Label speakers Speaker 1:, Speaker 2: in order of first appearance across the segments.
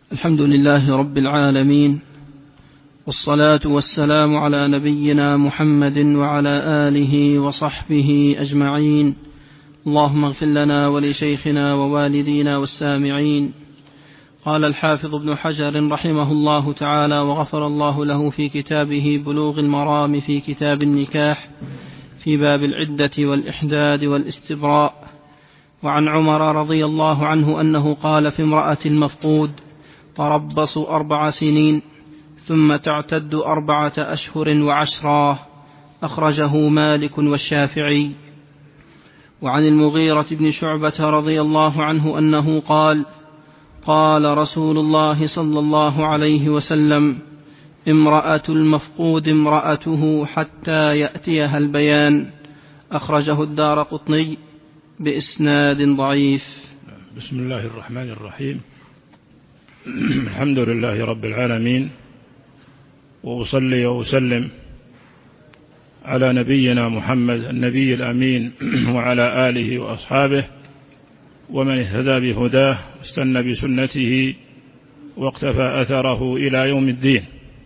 Speaker 1: الحمد لله رب العالمين، والصلاة والسلام على نبينا محمد وعلى آله وصحبه أجمعين. اللهم اغفر لنا ولشيخنا ووالدينا والسامعين. قال الحافظ ابن حجر رحمه الله تعالى وغفر الله له في كتابه بلوغ المرام في كتاب النكاح في باب العدة والإحداد والاستبراء: وعن عمر رضي الله عنه أنه قال في امرأة المفقود: تربصوا 4 سنين ثم تعتد 4 أشهر و10. أخرجه مالك والشافعي. وعن المغيرة بن شعبة رضي الله عنه أنه قال: قال رسول الله صلى الله عليه وسلم: امرأة المفقود امرأته حتى يأتيها البيان. أخرجه الدارقطني بإسناد ضعيف.
Speaker 2: بسم الله الرحمن الرحيم. الحمد لله رب العالمين، وأصلي وأسلم على نبينا محمد النبي الأمين وعلى آله وأصحابه ومن اهتدى بهداه واستنى بسنته واقتفى أثره إلى يوم الدين.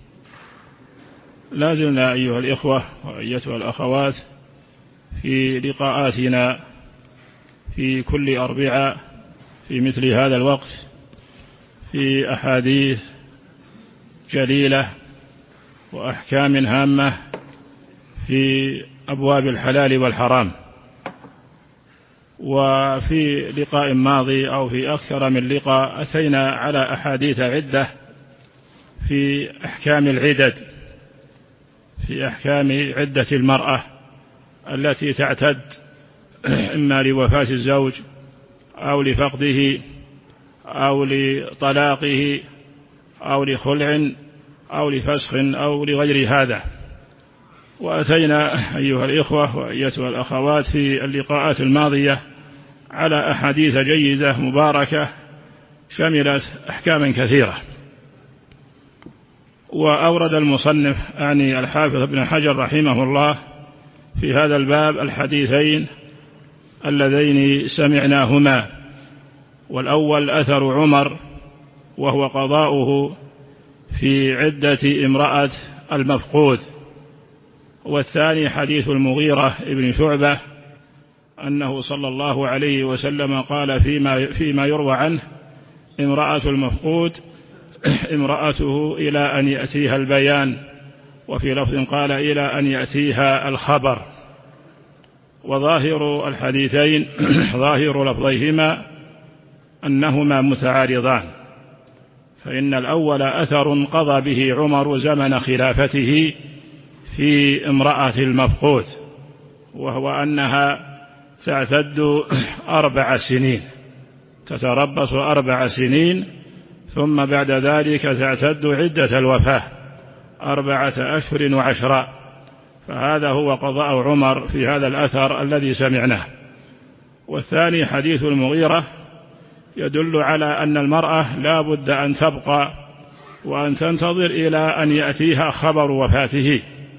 Speaker 2: لازلنا أيها الإخوة وأيتها الأخوات في لقاءاتنا في كل أربعاء في مثل هذا الوقت في أحاديث جليلة وأحكام هامة في أبواب الحلال والحرام. وفي لقاء ماضي أو في أكثر من لقاء أتينا على أحاديث عدة في أحكام العدد، في أحكام عدة المرأة التي تعتد إما لوفاة الزوج أو لفقده أو لطلاقه أو لخلع أو لفسخ أو لغير هذا. وأتينا أيها الإخوة وأيتها الأخوات في اللقاءات الماضية على أحاديث جيدة مباركة شملت أحكاما كثيرة. وأورد المصنف أعني الحافظ ابن حجر رحمه الله في هذا الباب الحديثين اللذين سمعناهما. والأول أثر عمر وهو قضاؤه في عدة امرأة المفقود، والثاني حديث المغيرة ابن شعبة أنه صلى الله عليه وسلم قال فيما يروى عنه: امرأة المفقود امرأته إلى أن يأتيها البيان، وفي لفظ قال إلى أن يأتيها الخبر. وظاهر الحديثين ظاهر لفظيهما أنهما متعارضان، فإن الأول أثر قضى به عمر زمن خلافته في امرأة المفقود، وهو أنها تعتد 4 سنين، تتربص 4 سنين ثم بعد ذلك تعتد عدة الوفاة 4 أشهر و10. فهذا هو قضاء عمر في هذا الأثر الذي سمعناه. والثاني حديث المغيرة يدل على أن المرأة لا بد أن تبقى وأن تنتظر إلى أن يأتيها خبر وفاته،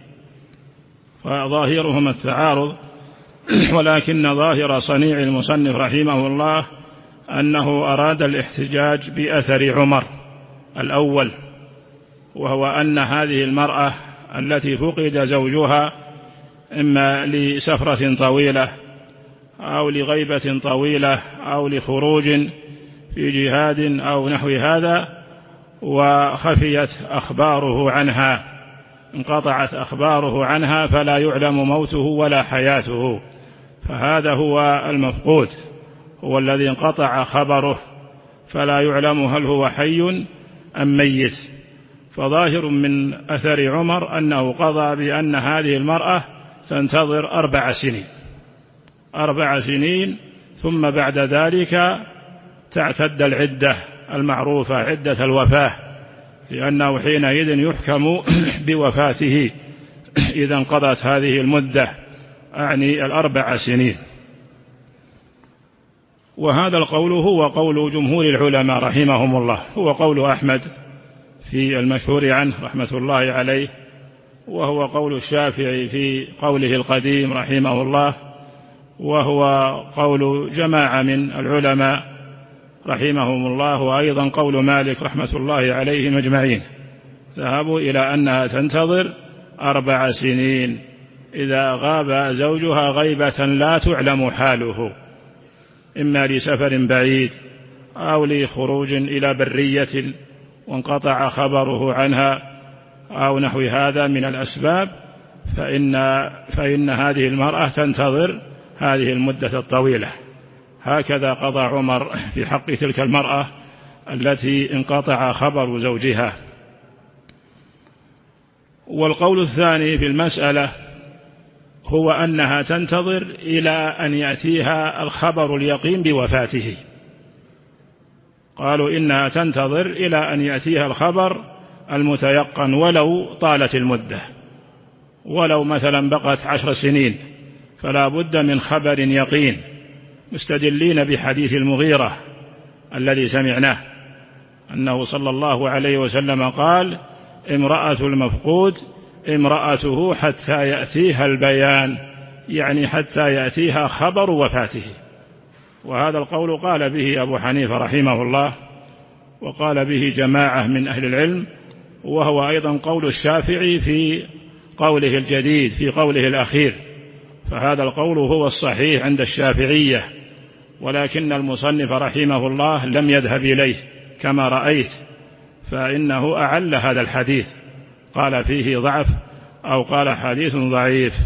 Speaker 2: فظاهرهما التعارض. ولكن ظاهر صنيع المصنف رحمه الله أنه أراد الاحتجاج بأثر عمر الأول، وهو أن هذه المرأة التي فقد زوجها إما لسفرة طويلة أو لغيبة طويلة أو لخروج في جهاد أو نحو هذا، وخفيت أخباره عنها، انقطعت أخباره عنها، فلا يعلم موته ولا حياته، فهذا هو المفقود، هو الذي انقطع خبره فلا يعلم هل هو حي أم ميت. فظاهر من أثر عمر أنه قضى بأن هذه المرأة تنتظر 4 سنين، 4 سنين، ثم بعد ذلك تعتد العدة المعروفة عدة الوفاة، لأنه حينئذ يحكم بوفاته إذا انقضت هذه المدة، أعني 4 سنين. وهذا القول هو قول جمهور العلماء رحمهم الله، هو قول أحمد في المشهور عنه رحمة الله عليه، وهو قول الشافعي في قوله القديم رحمه الله، وهو قول جماعة من العلماء رحمهم الله، وأيضا قول مالك رحمة الله عليهم أجمعين، ذهبوا إلى أنها تنتظر 4 سنين إذا غاب زوجها غيبة لا تعلم حاله، إما لسفر بعيد أو لخروج إلى برية وانقطع خبره عنها أو نحو هذا من الأسباب، فإن هذه المرأة تنتظر هذه المدة الطويلة. هكذا قضى عمر في حق تلك المرأة التي انقطع خبر زوجها. والقول الثاني في المسألة هو أنها تنتظر إلى أن يأتيها الخبر اليقين بوفاته. قالوا إنها تنتظر إلى أن يأتيها الخبر المتيقن ولو طالت المدة، ولو مثلا بقت 10 سنين، فلا بد من خبر يقين، مستدلين بحديث المغيرة الذي سمعناه أنه صلى الله عليه وسلم قال: امرأة المفقود امرأته حتى يأتيها البيان، يعني حتى يأتيها خبر وفاته. وهذا القول قال به أبو حنيفة رحمه الله، وقال به جماعة من أهل العلم، وهو أيضا قول الشافعي في قوله الجديد، في قوله الأخير، فهذا القول هو الصحيح عند الشافعية، ولكن المصنف رحمه الله لم يذهب إليه كما رأيت، فإنه أعل هذا الحديث، قال فيه ضعف أو قال حديث ضعيف.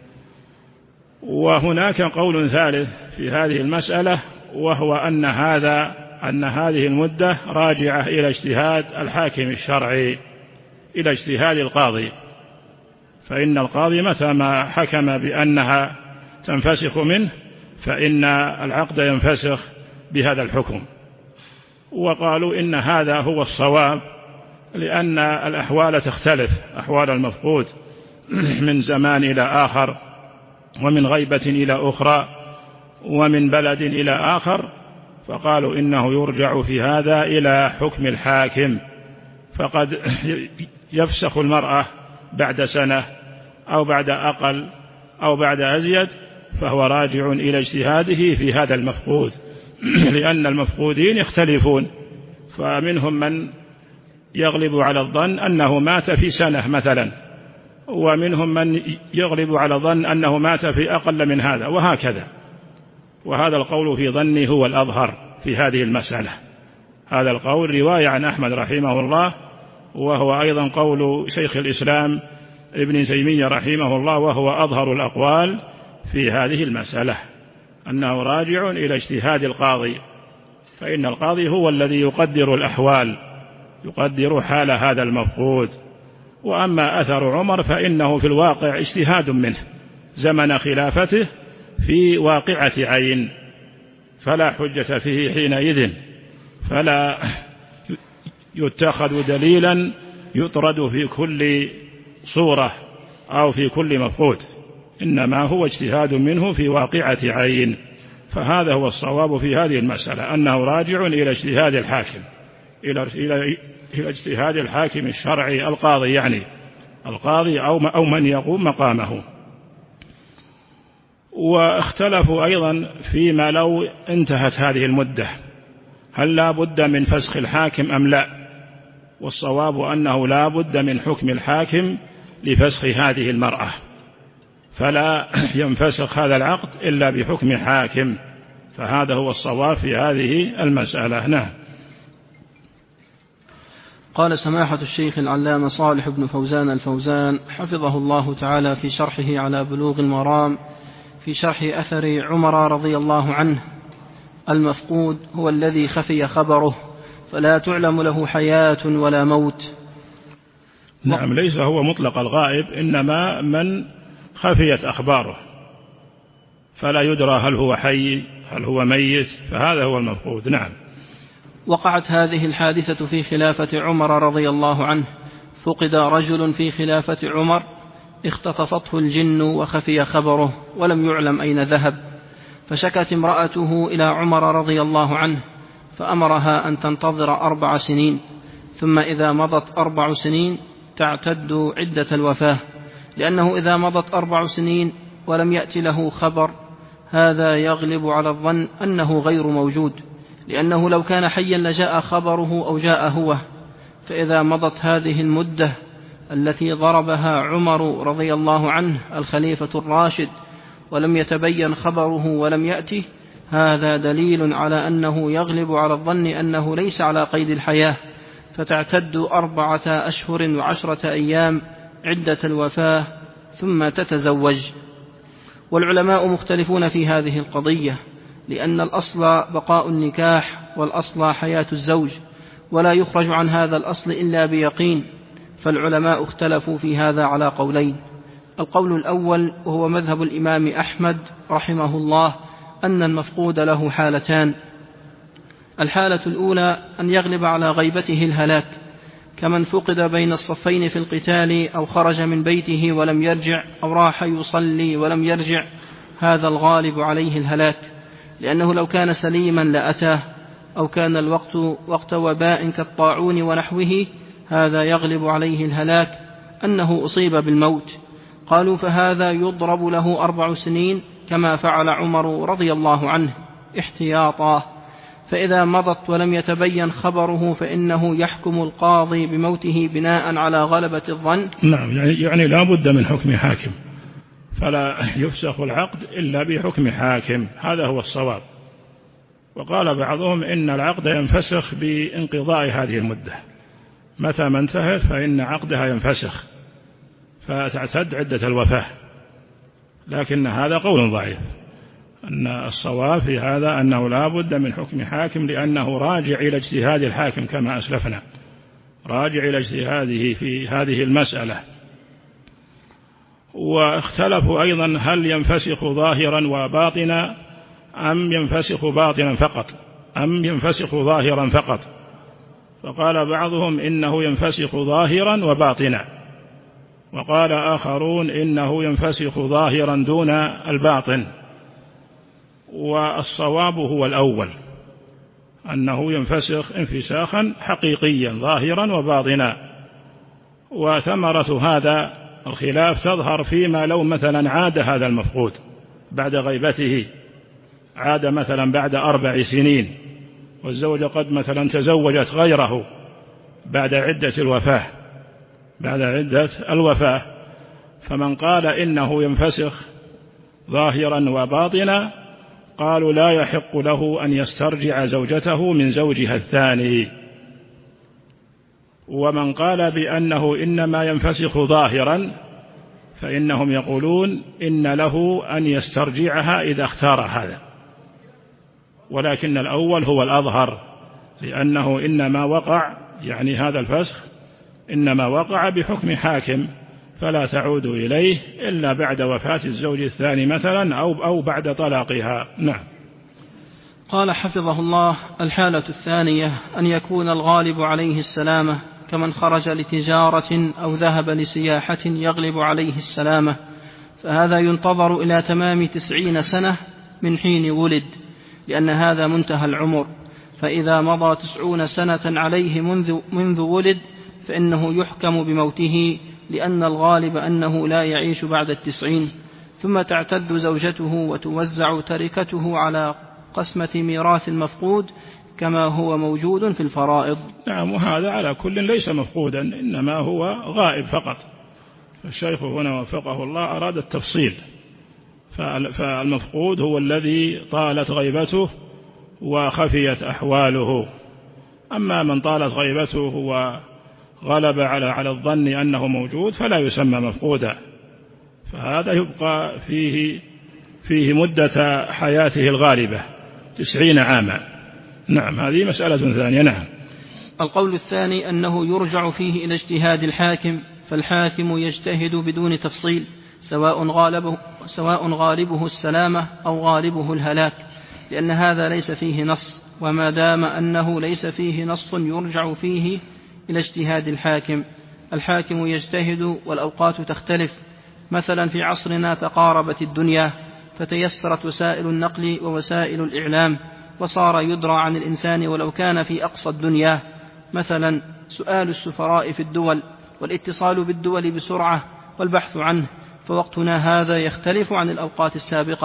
Speaker 2: وهناك قول ثالث في هذه المسألة، وهو أن هذه المدة راجعة إلى اجتهاد الحاكم الشرعي، إلى اجتهاد القاضي، فإن القاضي متى ما حكم بأنها تنفسخ منه فإن العقد ينفسخ بهذا الحكم. وقالوا إن هذا هو الصواب، لأن الأحوال تختلف، أحوال المفقود من زمان إلى آخر، ومن غيبة إلى أخرى، ومن بلد إلى آخر، فقالوا إنه يرجع في هذا إلى حكم الحاكم، فقد يفسخ المرأة بعد سنة أو بعد أقل أو بعد أزيد، فهو راجع إلى اجتهاده في هذا المفقود، لأن المفقودين يختلفون، فمنهم من يغلب على الظن أنه مات في سنة مثلا، ومنهم من يغلب على الظن أنه مات في أقل من هذا، وهكذا. وهذا القول في ظني هو الأظهر في هذه المسألة، هذا القول رواية عن أحمد رحمه الله، وهو أيضا قول شيخ الإسلام ابن تيمية رحمه الله، وهو أظهر الأقوال في هذه المسألة، أنه راجع إلى اجتهاد القاضي، فإن القاضي هو الذي يقدر الأحوال، يقدر حال هذا المفقود. وأما أثر عمر فإنه في الواقع اجتهاد منه زمن خلافته في واقعة عين، فلا حجة فيه حينئذ، فلا يتخذ دليلا يطرد في كل صورة أو في كل مفقود، إنما هو اجتهاد منه في واقعة عين. فهذا هو الصواب في هذه المسألة، أنه راجع إلى اجتهاد الحاكم، إلى اجتهاد الحاكم الشرعي القاضي، يعني القاضي أو من يقوم مقامه. واختلفوا أيضا فيما لو انتهت هذه المدة، هل لا بد من فسخ الحاكم أم لا؟ والصواب أنه لا بد من حكم الحاكم لفسخ هذه المرأة، فلا ينفسخ هذا العقد إلا بحكم حاكم، فهذا هو الصواب في هذه المسألة. نعم.
Speaker 1: قال سماحة الشيخ العلامة صالح بن فوزان الفوزان حفظه الله تعالى في شرحه على بلوغ المرام في شرح أثر عمر رضي الله عنه: المفقود هو الذي خفي خبره فلا تعلم له حياة ولا موت.
Speaker 2: نعم، ليس هو مطلق الغائب، إنما من خفيت أخباره فلا يدرى هل هو حي هل هو ميت، فهذا هو المفقود. نعم.
Speaker 1: وقعت هذه الحادثة في خلافة عمر رضي الله عنه، فقد رجل في خلافة عمر اختطفته الجن وخفي خبره ولم يعلم أين ذهب، فشكت امرأته إلى عمر رضي الله عنه، فأمرها أن تنتظر 4 سنين، ثم إذا مضت 4 سنين تعتد عدة الوفاة، لأنه إذا مضت 4 سنين ولم يأتي له خبر هذا يغلب على الظن أنه غير موجود، لأنه لو كان حيا لجاء خبره أو جاء هو، فإذا مضت هذه المدة التي ضربها عمر رضي الله عنه الخليفة الراشد ولم يتبين خبره ولم يأته، هذا دليل على أنه يغلب على الظن أنه ليس على قيد الحياة، فتعتد 4 أشهر و10 أيام عدة الوفاة ثم تتزوج. والعلماء مختلفون في هذه القضية، لأن الأصل بقاء النكاح والأصل حياة الزوج، ولا يخرج عن هذا الأصل إلا بيقين، فالعلماء اختلفوا في هذا على قولين. القول الأول وهو مذهب الإمام أحمد رحمه الله أن المفقود له حالتان: الحالة الأولى أن يغلب على غيبته الهلاك، كمن فقد بين الصفين في القتال أو خرج من بيته ولم يرجع أو راح يصلي ولم يرجع، هذا الغالب عليه الهلاك، لأنه لو كان سليما لأتاه، أو كان الوقت وقت وباء كالطاعون ونحوه، هذا يغلب عليه الهلاك أنه أصيب بالموت. قالوا فهذا يضرب له 4 سنين كما فعل عمر رضي الله عنه احتياطا، فإذا مضت ولم يتبين خبره فإنه يحكم القاضي بموته بناء على غلبة الظن.
Speaker 2: نعم، يعني لا بد من حكم حاكم، فلا يفسخ العقد إلا بحكم حاكم، هذا هو الصواب. وقال بعضهم إن العقد ينفسخ بانقضاء هذه المدة، متى ما انتهت فإن عقدها ينفسخ فتعتد عدة الوفاة، لكن هذا قول ضعيف. أن الصواب في هذا أنه لا بد من حكم حاكم، لأنه راجع إلى اجتهاد الحاكم كما أسلفنا، راجع إلى اجتهاده في هذه المسألة. واختلفوا أيضا هل ينفسخ ظاهرا وباطنا أم ينفسخ باطنا فقط أم ينفسخ ظاهرا فقط، فقال بعضهم إنه ينفسخ ظاهرا وباطنا، وقال آخرون إنه ينفسخ ظاهرا دون الباطن. والصواب هو الأول، أنه ينفسخ انفساخا حقيقيا ظاهرا وباطنا. وثمرة هذا الخلاف تظهر فيما لو مثلا عاد هذا المفقود بعد غيبته، عاد مثلا بعد 4 سنين، والزوجة قد مثلا تزوجت غيره بعد عدة الوفاة، فمن قال إنه ينفسخ ظاهرا وباطنا قالوا لا يحق له أن يسترجع زوجته من زوجها الثاني. ومن قال بأنه إنما ينفسخ ظاهرا فإنهم يقولون إن له أن يسترجعها إذا اختار هذا، ولكن الأول هو الأظهر، لأنه إنما وقع، يعني هذا الفسخ إنما وقع بحكم حاكم، فلا تعود إليه إلا بعد وفاة الزوج الثاني مثلا أو بعد طلاقها. نعم.
Speaker 1: قال حفظه الله: الحالة الثانية أن يكون الغالب عليه السلامة، كمن خرج لتجارة أو ذهب لسياحة يغلب عليه السلامة، فهذا ينتظر إلى تمام 90 سنة من حين ولد، لأن هذا منتهى العمر، فإذا مضى 90 سنة عليه منذ ولد فإنه يحكم بموته، لأن الغالب أنه لا يعيش بعد 90، ثم تعتد زوجته وتوزع تركته على قسمة ميراث المفقود كما هو موجود في الفرائض.
Speaker 2: نعم، وهذا على كل ليس مفقودا، إنما هو غائب فقط. فالشيخ هنا وفقه الله أراد التفصيل، فالمفقود هو الذي طالت غيبته وخفيت أحواله، أما من طالت غيبته وغلب على الظن أنه موجود فلا يسمى مفقودا، فهذا يبقى فيه مدة حياته الغالبة 90 عاما. نعم، هذه مسألة ثانية. نعم.
Speaker 1: القول الثاني أنه يرجع فيه إلى اجتهاد الحاكم، فالحاكم يجتهد بدون تفصيل، سواء غالبه السلامة أو غالبه الهلاك، لأن هذا ليس فيه نص، وما دام أنه ليس فيه نص يرجع فيه إلى اجتهاد الحاكم. الحاكم يجتهد والأوقات تختلف، مثلا في عصرنا تقاربت الدنيا فتيسرت وسائل النقل ووسائل الإعلام، وصار يدرى عن الإنسان ولو كان في أقصى الدنيا، مثلا سؤال السفراء في الدول والاتصال بالدول بسرعة والبحث عنه، فوقتنا هذا يختلف عن الأوقات السابقة،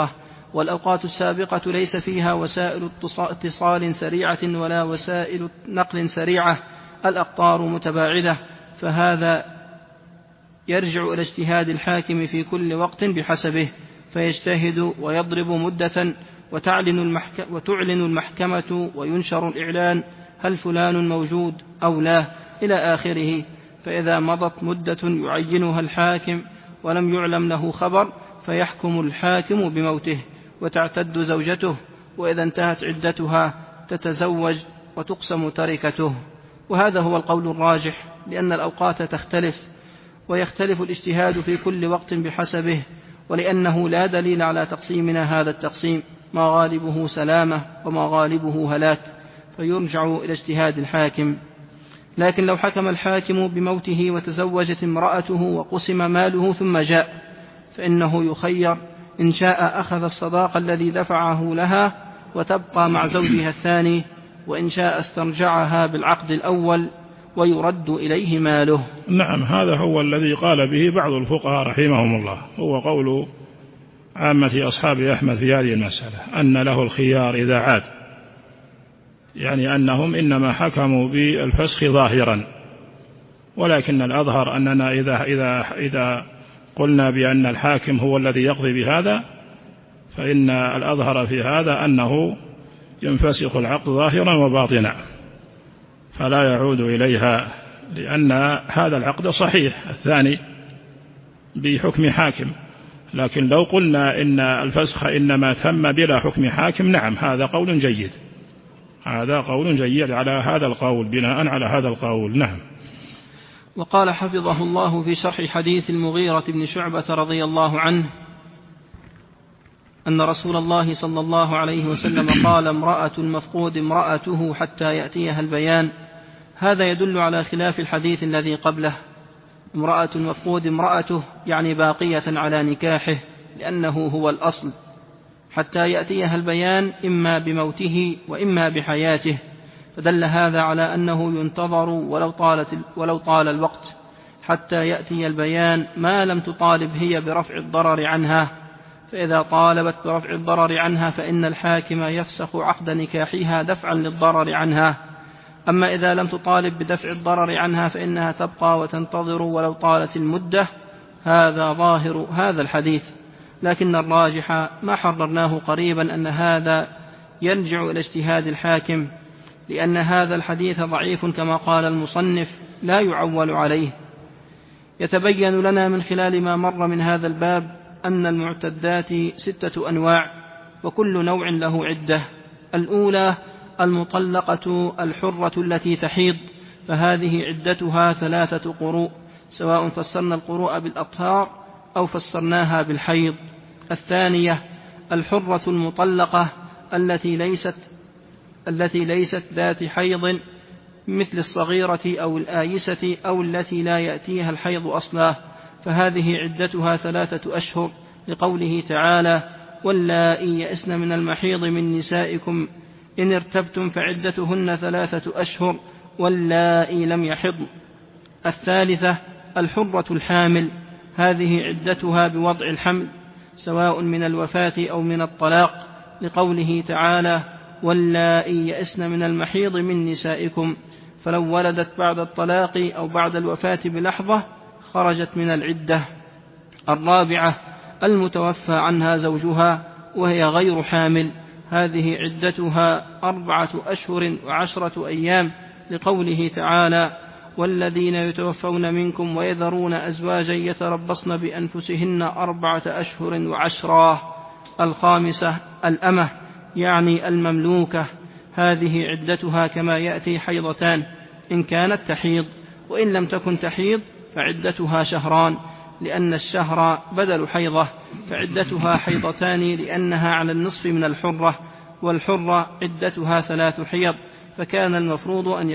Speaker 1: والأوقات السابقة ليس فيها وسائل اتصال سريعة ولا وسائل نقل سريعة، الأقطار متباعدة، فهذا يرجع إلى اجتهاد الحاكم في كل وقت بحسبه، فيجتهد ويضرب مدة وتعلن المحكمة وينشر الإعلان هل فلان موجود أو لا إلى آخره. فإذا مضت مدة يعينها الحاكم ولم يعلم له خبر فيحكم الحاكم بموته وتعتد زوجته، وإذا انتهت عدتها تتزوج وتقسم تركته. وهذا هو القول الراجح، لأن الأوقات تختلف ويختلف الاجتهاد في كل وقت بحسبه، ولأنه لا دليل على تقسيمنا هذا التقسيم، ما غالبه سلامة وما غالبه هلاك، فيرجع إلى اجتهاد الحاكم. لكن لو حكم الحاكم بموته وتزوجت امرأته وقسم ماله ثم جاء، فإنه يخير، إن شاء أخذ الصداق الذي دفعه لها وتبقى مع زوجها الثاني، وإن شاء استرجعها بالعقد الأول ويرد إليه ماله.
Speaker 2: نعم، هذا هو الذي قال به بعض الفقهاء رحمهم الله، هو قول عامة أصحاب أحمد في هذه المسألة، أن له الخيار إذا عاد، يعني أنهم إنما حكموا بالفسخ ظاهرا، ولكن الأظهر أننا إذا قلنا بأن الحاكم هو الذي يقضي بهذا، فإن الأظهر في هذا أنه ينفسخ العقد ظاهرا وباطنا فلا يعود إليها، لأن هذا العقد صحيح الثاني بحكم حاكم. لكن لو قلنا إن الفسخ إنما تم بلا حكم حاكم، نعم، هذا قول جيد، هذا قول جيد على هذا القول، بناء على هذا القول. نعم.
Speaker 1: وقال حفظه الله في شرح حديث المغيرة بن شعبة رضي الله عنه أن رسول الله صلى الله عليه وسلم قال: امرأة المفقود امرأته حتى يأتيها البيان. هذا يدل على خلاف الحديث الذي قبله. امرأة المفقود امرأته يعني باقية على نكاحه، لأنه هو الأصل، حتى يأتيها البيان إما بموته وإما بحياته، فدل هذا على أنه ينتظر ولو طال الوقت حتى يأتي البيان، ما لم تطالب هي برفع الضرر عنها. فإذا طالبت برفع الضرر عنها فإن الحاكم يفسخ عقد نكاحها دفعا للضرر عنها. أما إذا لم تطالب بدفع الضرر عنها فإنها تبقى وتنتظر ولو طالت المدة. هذا ظاهر هذا الحديث، لكن الراجح ما حررناه قريبا أن هذا يرجع إلى اجتهاد الحاكم، لأن هذا الحديث ضعيف كما قال المصنف، لا يعول عليه. يتبين لنا من خلال ما مر من هذا الباب أن المعتدات 6 أنواع، وكل نوع له عدة. الأولى المطلقة الحرة التي تحيض، فهذه عدتها 3 قروء، سواء فسرنا القروء بالأطهار أو فسرناها بالحيض. الثانية الحرة المطلقة التي ليست ذات حيض، مثل الصغيرة أو الآيسة أو التي لا يأتيها الحيض أصلا، فهذه عدتها 3 أشهر، لقوله تعالى: واللائي يئسن من المحيض من نسائكم إن ارتبتم فعدتهن 3 أشهر واللائي لم يحضن. الثالثة الحرة الحامل، هذه عدتها بوضع الحمل، سواء من الوفاة أو من الطلاق، لقوله تعالى: واللائي يئسن من المحيض من نسائكم، فلو ولدت بعد الطلاق أو بعد الوفاة بلحظة خرجت من العدة. الرابعة المتوفى عنها زوجها وهي غير حامل، هذه عدتها 4 أشهر و10 أيام، لقوله تعالى: والذين يتوفون منكم ويذرون أزواجا يتربصن بأنفسهن 4 أشهر و10. الخامسة الأمة، يعني المملوكة، هذه عدتها كما يأتي 2 حيضتان إن كانت تحيض، وإن لم تكن تحيض فعدتها 2 شهران، لأن الشهر بدل حيضة، فعدتها 2 حيضتان لأنها على النصف من الحرة، والحرة عدتها 3 حيض، فكان المفروض أن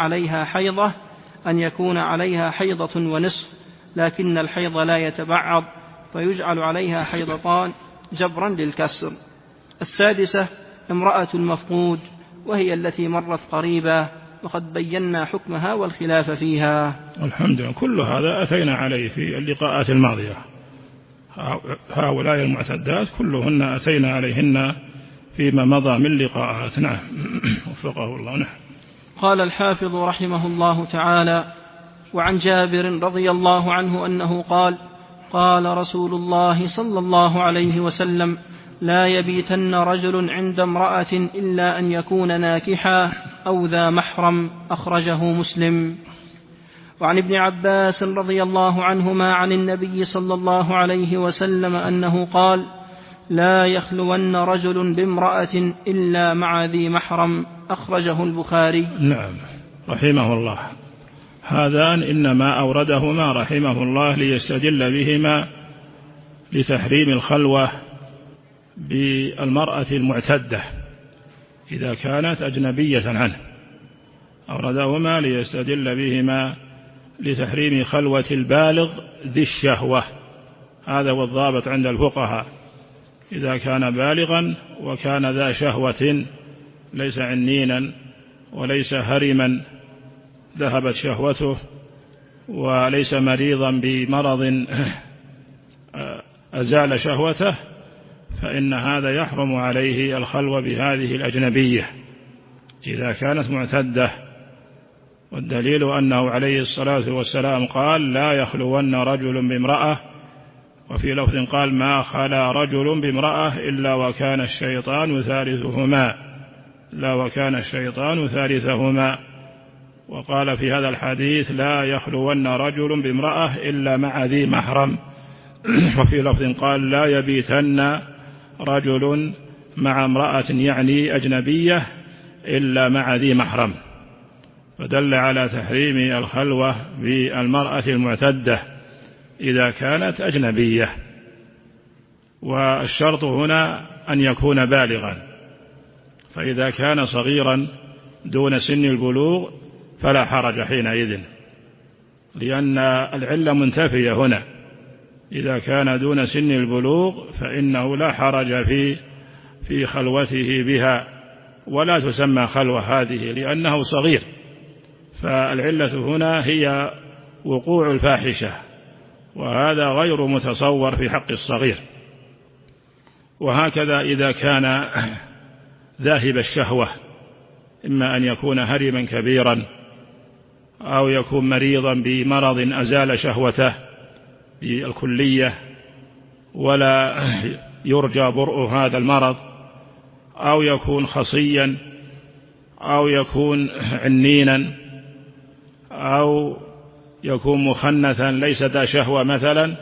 Speaker 1: يكون عليها حيضة ونصف، لكن الحيض لا يتبعض فيجعل عليها 2 حيضتان جبرا للكسر. السادسة امرأة المفقود، وهي التي مرت قريبا، وقد بينا حكمها والخلاف فيها.
Speaker 2: الحمد لله، كل هذا أتينا عليه في اللقاءات الماضية، هؤلاء المعتدات كلهن أتينا عليهن فيما مضى من لقاءات. نعم. وفقه الله. نعم.
Speaker 1: قال الحافظ رحمه الله تعالى: وعن جابر رضي الله عنه أنه قال: قال رسول الله صلى الله عليه وسلم: لا يبيتن رجل عند امرأة إلا أن يكون ناكحا أو ذا محرم. أخرجه مسلم. وعن ابن عباس رضي الله عنهما عن النبي صلى الله عليه وسلم أنه قال: لا يخلون رجل بامرأة إلا مع ذي محرم. أخرجه البخاري.
Speaker 2: نعم. رحمه الله. هذان إنما أوردهما رحمه الله ليستدل بهما لتحريم الخلوة بالمرأة المعتدة إذا كانت أجنبية عنه. أوردهما ليستدل بهما لتحريم خلوة البالغ ذي الشهوة. هذا هو الضابط عند الفقهاء: إذا كان بالغا وكان ذا شهوة، ليس عنينا وليس هرما ذهبت شهوته، وليس مريضا بمرض أزال شهوته، فإن هذا يحرم عليه الخلوة بهذه الأجنبية إذا كانت معتدة. والدليل أنه عليه الصلاة والسلام قال: لا يخلون رجل بامرأة، وفي لفظ قال: ما خلا رجل بامرأة إلا وكان الشيطان ثالثهما، لا وكان الشيطان ثالثهما. وقال في هذا الحديث: لا يخلون رجل بامرأة إلا مع ذي محرم. وفي لفظ قال: لا يبيتن رجل مع امرأة يعني أجنبية إلا مع ذي محرم. فدل على تحريم الخلوة بالمرأة المعتدة إذا كانت أجنبية. والشرط هنا أن يكون بالغا، فإذا كان صغيرا دون سن البلوغ فلا حرج حينئذ، لأن العلة منتفية هنا. إذا كان دون سن البلوغ فإنه لا حرج في خلوته بها، ولا تسمى خلوة هذه لأنه صغير. فالعلة هنا هي وقوع الفاحشة، وهذا غير متصور في حق الصغير. وهكذا إذا كان ذاهب الشهوة، إما أن يكون هرما كبيرا أو يكون مريضا بمرض أزال شهوته بالكلية ولا يرجى برء هذا المرض، أو يكون خصيا، أو يكون عنينا، أو يكون مخنثا ليس ذا شهوة مثلا،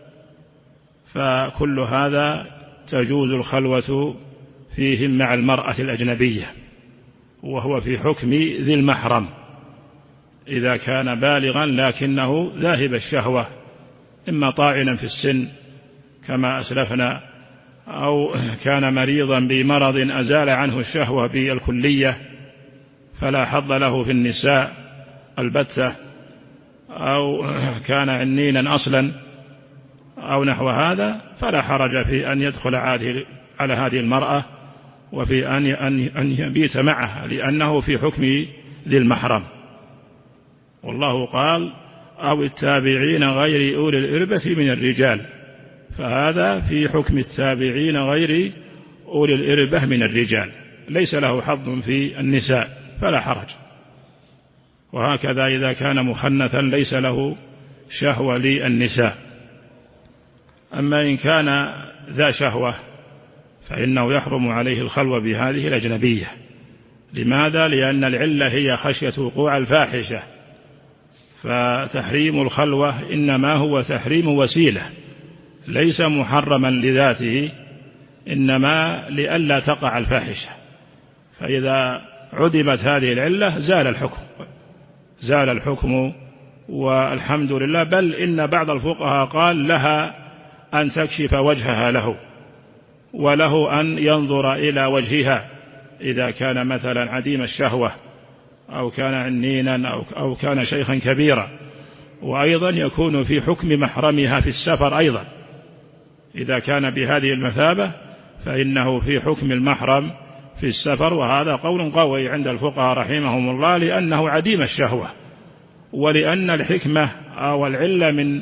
Speaker 2: فكل هذا تجوز الخلوة فيهم مع المرأة الأجنبية، وهو في حكم ذي المحرم إذا كان بالغا لكنه ذاهب الشهوة، إما طاعنا في السن كما أسلفنا، أو كان مريضا بمرض أزال عنه الشهوة بالكلية فلا حظ له في النساء البتة، أو كان عنينا أصلا أو نحو هذا، فلا حرج في أن يدخل على هذه المرأة وفي أن يبيت معها، لأنه في حكم ذي المحرم. والله قال: أو التابعين غير أولي الإربة من الرجال، فهذا في حكم التابعين غير أولي الإربة من الرجال، ليس له حظ في النساء فلا حرج. وهكذا إذا كان مخنثا ليس له شهوة للنساء. أما إن كان ذا شهوة فإنه يحرم عليه الخلوة بهذه الأجنبية. لماذا؟ لأن العلة هي خشية وقوع الفاحشة، فتحريم الخلوة إنما هو تحريم وسيلة، ليس محرما لذاته، إنما لئلا تقع الفاحشة. فإذا عدمت هذه العلة زال الحكم والحمد لله. بل إن بعض الفقهاء قال لها أن تكشف وجهها له، وله أن ينظر إلى وجهها إذا كان مثلا عديم الشهوة أو كان عنينا أو كان شيخا كبيرا. وأيضا يكون في حكم محرمها في السفر أيضا، إذا كان بهذه المثابة فإنه في حكم المحرم في السفر. وهذا قول قوي عند الفقهاء رحمهم الله، لأنه عديم الشهوة، ولأن الحكمة أو العلة من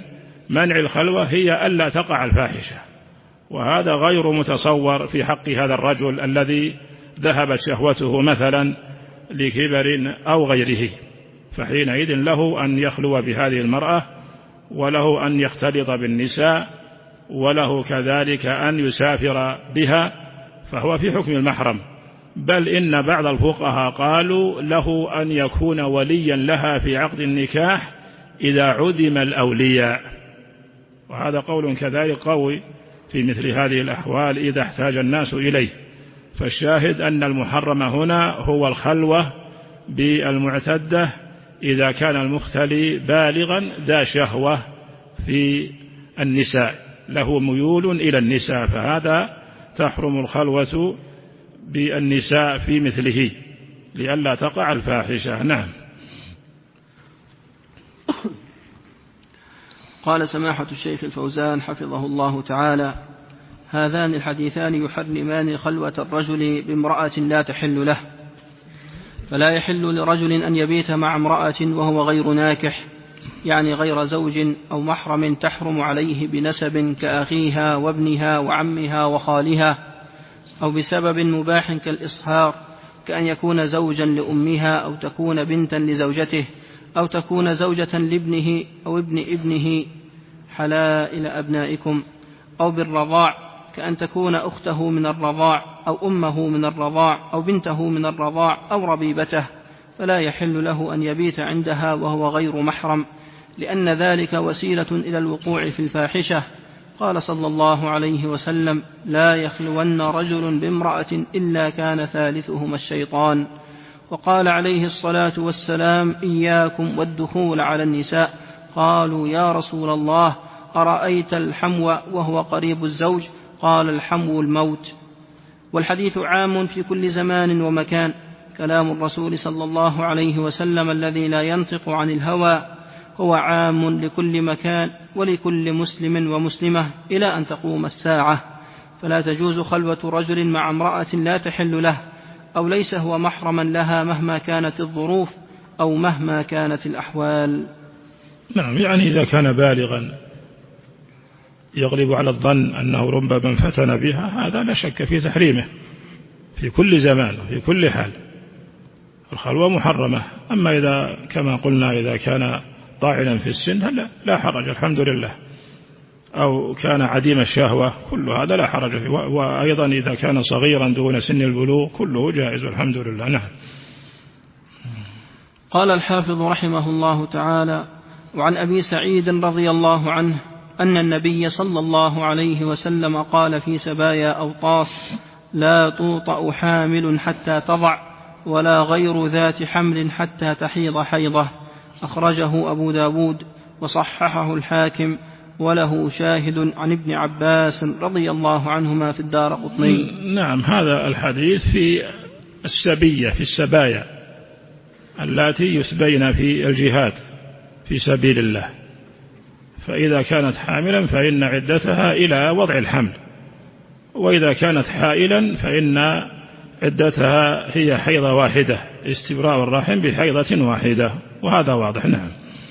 Speaker 2: منع الخلوة هي ألا تقع الفاحشة، وهذا غير متصور في حق هذا الرجل الذي ذهبت شهوته مثلا لكبر أو غيره، فحينئذ له أن يخلو بهذه المرأة، وله أن يختلط بالنساء، وله كذلك أن يسافر بها، فهو في حكم المحرم. بل إن بعض الفقهاء قالوا له أن يكون وليا لها في عقد النكاح إذا عدم الأولياء، وهذا قول كذلك قوي في مثل هذه الأحوال إذا احتاج الناس إليه. فالشاهد أن المحرم هنا هو الخلوة بالمعتدة إذا كان المختلي بالغا ذا شهوة في النساء، له ميول إلى النساء، فهذا تحرم الخلوة بالنساء في مثله لئلا تقع الفاحشة. نعم.
Speaker 1: قال سماحة الشيخ الفوزان حفظه الله تعالى: هذان الحديثان يحرمان خلوة الرجل بامرأة لا تحل له، فلا يحل لرجل أن يبيت مع امرأة وهو غير ناكح، يعني غير زوج أو محرم تحرم عليه بنسب كأخيها وابنها وعمها وخالها، أو بسبب مباح كالإصهار، كأن يكون زوجا لأمها، أو تكون بنتا لزوجته، أو تكون زوجة لابنه أو ابن ابنه حلائل أبنائكم، أو بالرضاع، كأن تكون أخته من الرضاع أو أمه من الرضاع أو بنته من الرضاع أو ربيبته، فلا يحل له أن يبيت عندها وهو غير محرم، لأن ذلك وسيلة إلى الوقوع في الفاحشة. قال صلى الله عليه وسلم: لا يخلون رجل بامرأة إلا كان ثالثهما الشيطان. وقال عليه الصلاة والسلام: إياكم والدخول على النساء. قالوا: يا رسول الله، أرأيت الحمو وهو قريب الزوج؟ قال: الحمو الموت. والحديث عام في كل زمان ومكان، كلام الرسول صلى الله عليه وسلم الذي لا ينطق عن الهوى هو عام لكل مكان ولكل مسلم ومسلمة إلى أن تقوم الساعة، فلا تجوز خلوة رجل مع امرأة لا تحل له أو ليس هو محرما لها مهما كانت الظروف أو مهما كانت الأحوال.
Speaker 2: نعم، يعني إذا كان بالغا يغلب على الظن أنه ربما انفتن بها، هذا لا شك في تحريمه في كل زمان وفي كل حال، الخلوة محرمة. أما إذا كما قلنا إذا كان طاعنا في السن لا حرج، الحمد لله، أو كان عديم الشهوة، كل هذا لا حرج فيه. وأيضا إذا كان صغيرا دون سن البلوغ كله جائز، الحمد لله. نعم.
Speaker 1: قال الحافظ رحمه الله تعالى: وعن أبي سعيد رضي الله عنه أن النبي صلى الله عليه وسلم قال في سبايا أوطاس: لا توطأ حامل حتى تضع، ولا غير ذات حمل حتى تحيض حيضة. أخرجه أبو داود وصححه الحاكم، وله شاهد عن ابن عباس رضي الله عنهما في الدارقطني.
Speaker 2: نعم، هذا الحديث في السبية، في السبايا اللاتي يسبين في الجهاد في سبيل الله، فإذا كانت حاملا فإن عدتها إلى وضع الحمل، وإذا كانت حائلا فإن عدتها هي حيضة واحدة، استبراء الرحم بحيضة واحدة، وهذا واضح. نعم.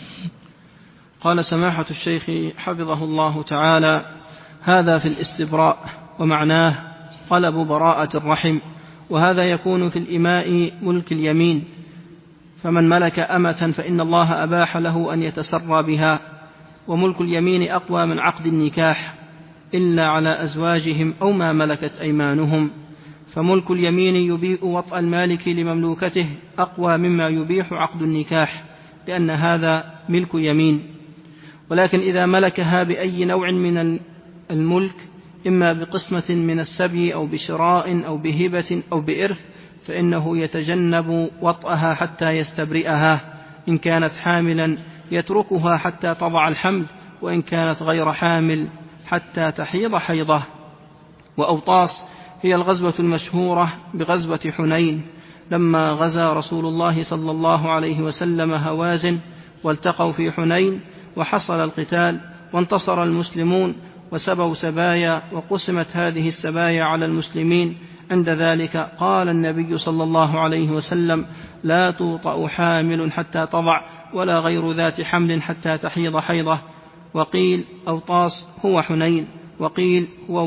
Speaker 1: قال سماحة الشيخ حفظه الله تعالى: هذا في الاستبراء، ومعناه طلب براءة الرحم، وهذا يكون في الإماء ملك اليمين، فمن ملك أمة فإن الله أباح له أن يتسرى بها، وملك اليمين أقوى من عقد النكاح إلا على أزواجهم أو ما ملكت أيمانهم، فملك اليمين يبيء وطأ المالك لمملوكته أقوى مما يبيح عقد النكاح، لأن هذا ملك يمين. ولكن إذا ملكها بأي نوع من الملك، إما بقسمة من السبي أو بشراء أو بهبة أو بإرث، فإنه يتجنب وطأها حتى يستبرئها. إن كانت حاملا يتركها حتى تضع الحمل، وإن كانت غير حامل حتى تحيض حيضة. وأوطاس هي الغزوة المشهورة بغزوة حنين، لما غزا رسول الله صلى الله عليه وسلم هوازن، والتقوا في حنين وحصل القتال، وانتصر المسلمون وسبوا سبايا، وقسمت هذه السبايا على المسلمين. عند ذلك قال النبي صلى الله عليه وسلم: لا توطأ حامل حتى تضع، ولا غير ذات حمل حتى تحيض حيضة. وقيل أوطاس هو حنين، وقيل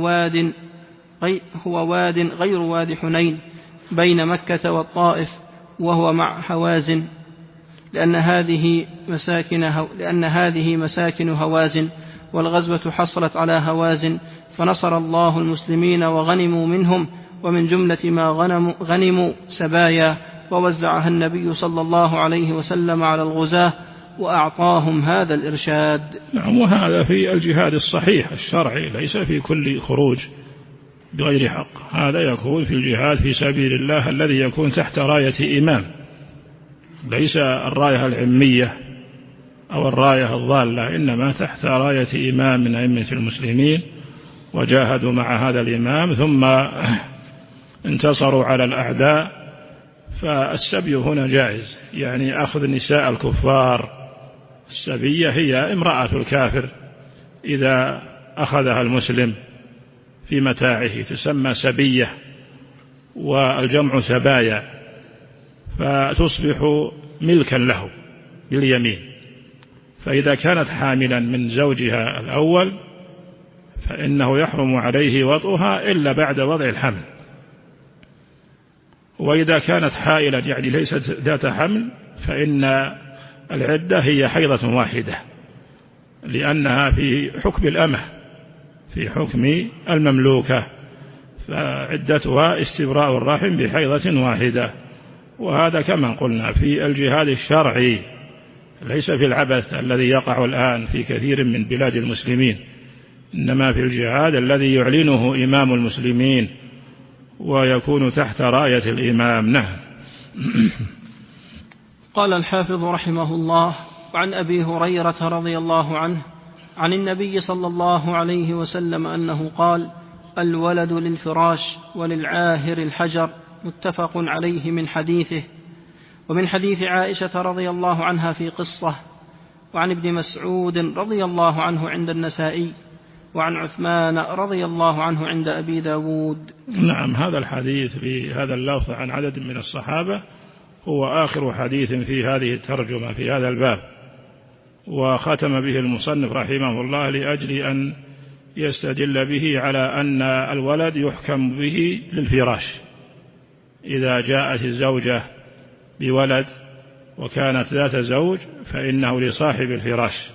Speaker 1: هو واد غير واد حنين بين مكة والطائف، وهو مع هوازن، لأن هذه مساكن هوازن، والغزوة حصلت على هوازن، فنصر الله المسلمين وغنموا منهم، ومن جملة ما غنموا سبايا، ووزعها النبي صلى الله عليه وسلم على الغزاة وأعطاهم هذا الإرشاد.
Speaker 2: نعم، وهذا في الجهاد الصحيح الشرعي، ليس في كل خروج بغير حق، هذا يكون في الجهاد في سبيل الله الذي يكون تحت راية إمام، ليس الراية العمية أو الراية الضالة، إنما تحت راية إمام من أئمة المسلمين، وجاهدوا مع هذا الإمام ثم انتصروا على الأعداء. فالسبي هنا جائز، يعني أخذ نساء الكفار. السبية هي امرأة الكافر إذا أخذها المسلم في متاعه تسمى سبية، والجمع سبايا، فتصبح ملكا له باليمين. فإذا كانت حاملا من زوجها الأول فإنه يحرم عليه وطئها إلا بعد وضع الحمل، وإذا كانت حائلة يعني ليست ذات حمل فإن العدة هي حيضة واحدة، لأنها في حكم الأمة، في حكم المملوكة، فعدتها استبراء الرحم بحيضة واحدة. وهذا كما قلنا في الجهاد الشرعي، ليس في العبث الذي يقع الآن في كثير من بلاد المسلمين، إنما في الجهاد الذي يعلنه إمام المسلمين ويكون تحت راية الإمام. نعم.
Speaker 1: قال الحافظ رحمه الله: وعن أبي هريرة رضي الله عنه عن النبي صلى الله عليه وسلم أنه قال: الولد للفراش وللعاهر الحجر، متفق عليه من حديثه. ومن حديث عائشة رضي الله عنها في قصة. وعن ابن مسعود رضي الله عنه عند النسائي، وعن عثمان رضي الله عنه عند أبي داود.
Speaker 2: نعم، هذا الحديث بهذا اللفظ عن عدد من الصحابة هو آخر حديث في هذه الترجمة في هذا الباب، وختم به المصنف رحمه الله لأجل أن يستدل به على أن الولد يحكم به للفراش. إذا جاءت الزوجة بولد وكانت ذات زوج فإنه لصاحب الفراش.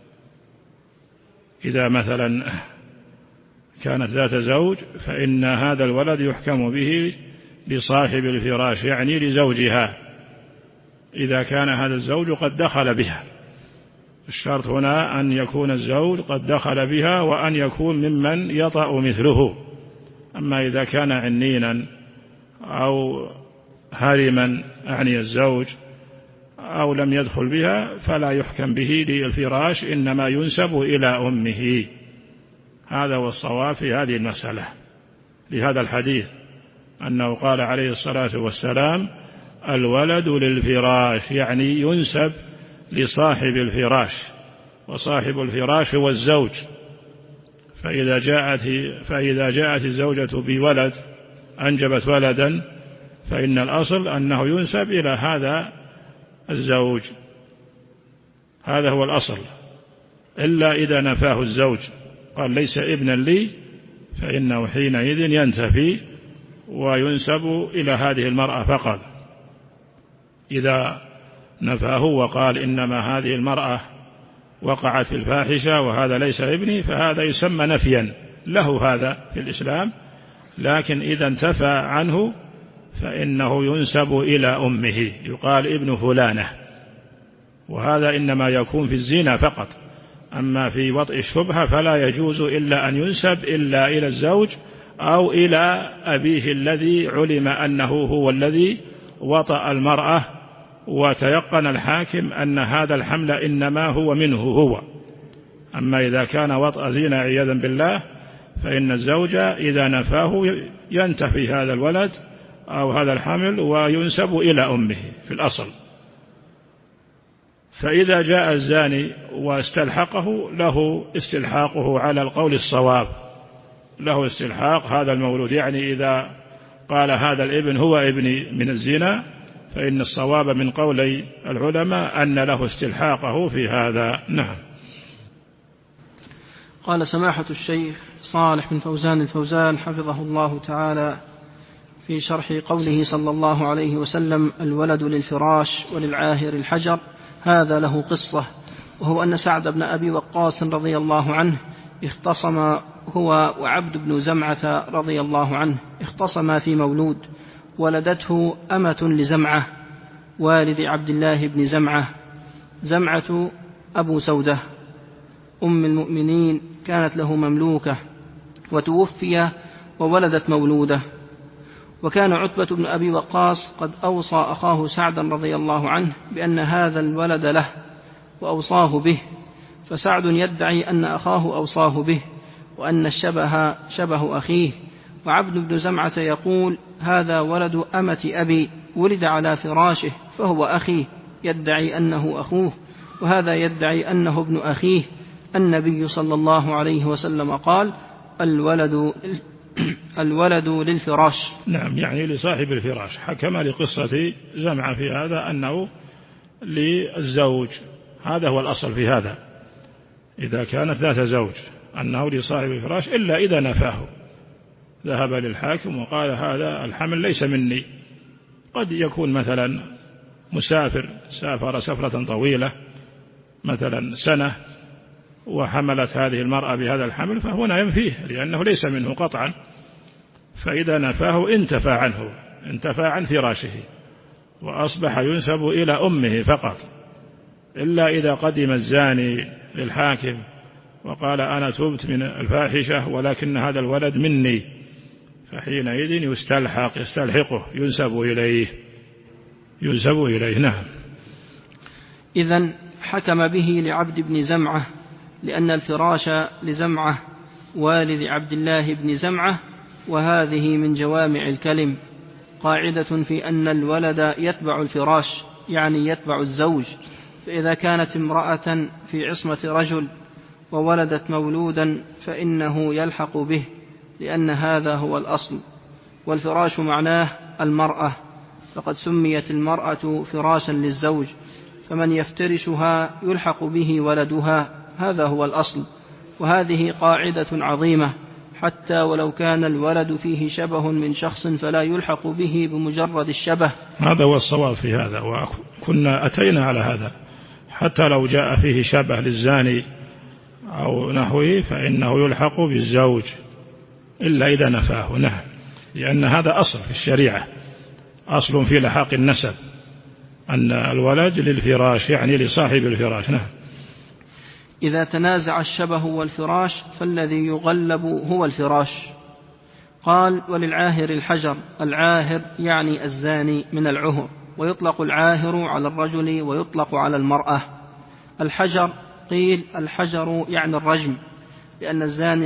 Speaker 2: إذا مثلا كانت ذات زوج فإن هذا الولد يحكم به لصاحب الفراش، يعني لزوجها، إذا كان هذا الزوج قد دخل بها. الشرط هنا أن يكون الزوج قد دخل بها وأن يكون ممن يطأ مثله. أما إذا كان عنينا أو هارما أعني الزوج أو لم يدخل بها فلا يحكم به للفراش، إنما ينسب إلى أمه. هذا هو الصواب في هذه المسألة لهذا الحديث، أنه قال عليه الصلاة والسلام: الولد للفراش، يعني ينسب لصاحب الفراش، وصاحب الفراش هو الزوج. فإذا جاءت الزوجة بولد أنجبت ولدا فإن الأصل أنه ينسب إلى هذا الزوج، هذا هو الأصل، إلا إذا نفاه الزوج قال ليس ابنا لي، فإنه حينئذ ينتفي وينسب إلى هذه المرأة فقط. إذا نفاه وقال إنما هذه المرأة وقعت في الفاحشة وهذا ليس ابني، فهذا يسمى نفيا له هذا في الإسلام. لكن إذا انتفى عنه فإنه ينسب إلى أمه، يقال ابن فلانة، وهذا إنما يكون في الزنا فقط. أما في وطئ الشبهة فلا يجوز إلا أن ينسب إلا إلى الزوج أو إلى أبيه الذي علم أنه هو الذي وطأ المرأة، وتيقن الحاكم أن هذا الحمل إنما هو منه هو. أما إذا كان وطأ زنا عياذا بالله فإن الزوج إذا نفاه ينتفي هذا الولد أو هذا الحمل وينسب إلى أمه في الأصل. فإذا جاء الزاني واستلحقه له استلحاقه على القول الصواب، له استلحاق هذا المولود، يعني إذا قال هذا الابن هو ابني من الزنا فإن الصواب من قولي العلماء أن له استلحاقه في هذا. نعم.
Speaker 1: قال سماحة الشيخ صالح بن فوزان الفوزان حفظه الله تعالى في شرح قوله صلى الله عليه وسلم: الولد للفراش وللعاهر الحجر، هذا له قصة، وهو أن سعد بن أبي وقاص رضي الله عنه اختصم هو وعبد بن زمعة رضي الله عنه، اختصما في مولود ولدته أمة لزمعة والد عبد الله بن زمعة. زمعة أبو سودة أم المؤمنين كانت له مملوكة، وتوفي وولدت مولودة. وكان عتبة بن أبي وقاص قد أوصى أخاه سعدا رضي الله عنه بأن هذا الولد له وأوصاه به، فسعد يدعي أن أخاه أوصاه به وأن الشبه شبه أخيه، وعبد بن زمعة يقول: هذا ولد أمة أبي ولد على فراشه فهو أخي، يدعي أنه أخوه، وهذا يدعي أنه ابن أخيه. النبي صلى الله عليه وسلم قال: الولد للفراش.
Speaker 2: نعم، يعني لصاحب الفراش. حكم لقصة زمعة في هذا أنه للزوج، هذا هو الأصل في هذا، إذا كانت ذات زوج أنه لصاحب الفراش، إلا إذا نفاه، ذهب للحاكم وقال: هذا الحمل ليس مني. قد يكون مثلا مسافر، سافر سفرة طويلة مثلا سنة وحملت هذه المرأة بهذا الحمل، فهنا ينفيه لأنه ليس منه قطعا، فإذا نفاه انتفى عن فراشه وأصبح ينسب إلى أمه فقط. إلا إذا قدم الزاني للحاكم وقال: أنا تبت من الفاحشة ولكن هذا الولد مني، فحينئذ يستلحقه ينسب إليه. نعم.
Speaker 1: إذن حكم به لعبد بن زمعة، لأن الفراش لزمعة والد عبد الله بن زمعة، وهذه من جوامع الكلم، قاعدة في أن الولد يتبع الفراش، يعني يتبع الزوج. فإذا كانت امرأة في عصمة رجل وولدت مولودا فإنه يلحق به، لأن هذا هو الأصل. والفراش معناه المرأة، فقد سميت المرأة فراشا للزوج، فمن يفترشها يلحق به ولدها، هذا هو الأصل. وهذه قاعدة عظيمة، حتى ولو كان الولد فيه شبه من شخص فلا يلحق به بمجرد الشبه.
Speaker 2: هذا هو الصواب في هذا، وكنا أتينا على هذا، حتى لو جاء فيه شبه للزاني أو نحوه فإنه يلحق بالزوج إلا إذا نفاه. نعم، لأن هذا أصل في الشريعة، أصل في لحاق النسب، أن الولد للفراش يعني لصاحب الفراش. نعم.
Speaker 1: إذا تنازع الشبه والفراش فالذي يغلب هو الفراش. قال: وللعاهر الحجر، العاهر يعني الزاني من العهر، ويطلق العاهر على الرجل ويطلق على المرأة. الحجر قيل الحجر يعني الرجم، لأن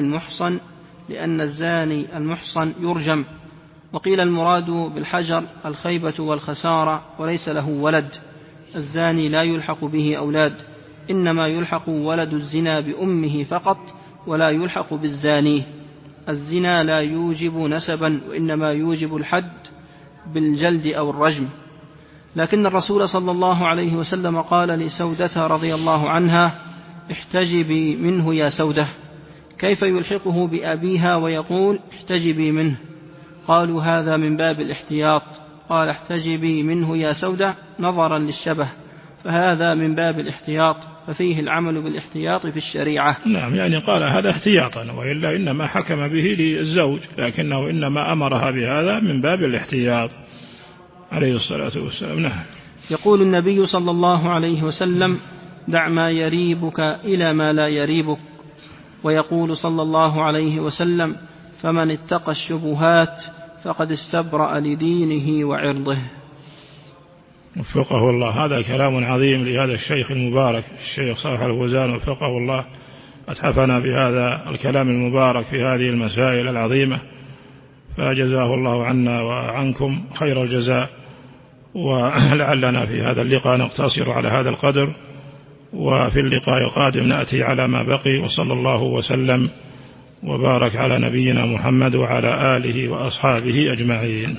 Speaker 1: الزاني المحصن يرجم. وقيل المراد بالحجر الخيبة والخسارة، وليس له ولد. الزاني لا يلحق به أولاد، إنما يلحق ولد الزنا بأمه فقط، ولا يلحق بالزاني. الزنا لا يوجب نسبا، وإنما يوجب الحد بالجلد أو الرجم. لكن الرسول صلى الله عليه وسلم قال لسودة رضي الله عنها: احتجبي منه يا سودة. كيف يلحقه بأبيها ويقول احتجبي منه؟ قالوا: هذا من باب الاحتياط. قال: احتجبي منه يا سودة نظرا للشبه، فهذا من باب الاحتياط، ففيه العمل بالاحتياط في الشريعة.
Speaker 2: نعم، يعني قال هذا احتياطا، وإلا إنما حكم به للزوج، لكنه إنما أمرها بهذا من باب الاحتياط عليه الصلاة والسلام. نعم.
Speaker 1: يقول النبي صلى الله عليه وسلم: دع ما يريبك إلى ما لا يريبك. ويقول صلى الله عليه وسلم: فمن اتقى الشبهات فقد استبرأ لدينه وعرضه.
Speaker 2: وفقه الله. هذا كلام عظيم لهذا الشيخ المبارك الشيخ صالح الفوزان، وفقه الله، أتحفنا بهذا الكلام المبارك في هذه المسائل العظيمة، فجزاه الله عنا وعنكم خير الجزاء. ولعلنا في هذا اللقاء نقتصر على هذا القدر، وفي اللقاء القادم نأتي على ما بقي. وصلى الله وسلم وبارك على نبينا محمد وعلى آله وأصحابه أجمعين.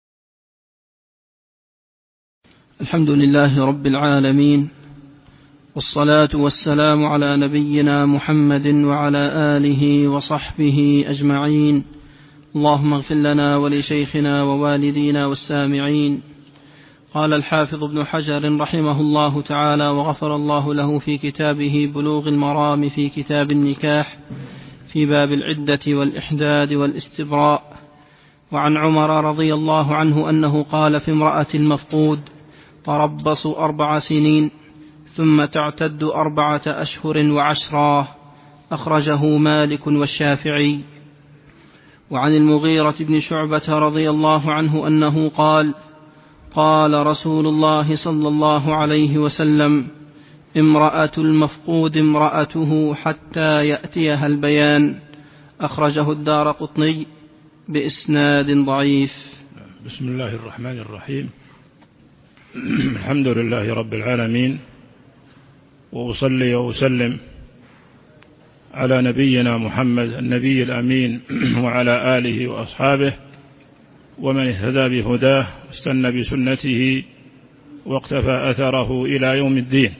Speaker 1: الحمد لله رب العالمين، والصلاة والسلام على نبينا محمد وعلى آله وصحبه أجمعين. اللهم اغفر لنا ولشيخنا ووالدينا والسامعين. قال الحافظ ابن حجر رحمه الله تعالى وغفر الله له في كتابه بلوغ المرام في كتاب النكاح في باب العدة والإحداد والاستبراء: وعن عمر رضي الله عنه أنه قال في امرأة المفقود: تربصوا 4 سنين ثم تعتد 4 أشهر و10. أخرجه مالك والشافعي. وعن المغيرة بن شعبة رضي الله عنه أنه قال: قال رسول الله صلى الله عليه وسلم: امرأة المفقود امرأته حتى يأتيها البيان. أخرجه الدارقطني بإسناد ضعيف.
Speaker 2: بسم الله الرحمن الرحيم. الحمد لله رب العالمين، وأصلي وأسلم على نبينا محمد النبي الأمين وعلى آله وأصحابه ومن اهتدى بهداه واستنى بسنته واقتفى أثره إلى يوم الدين.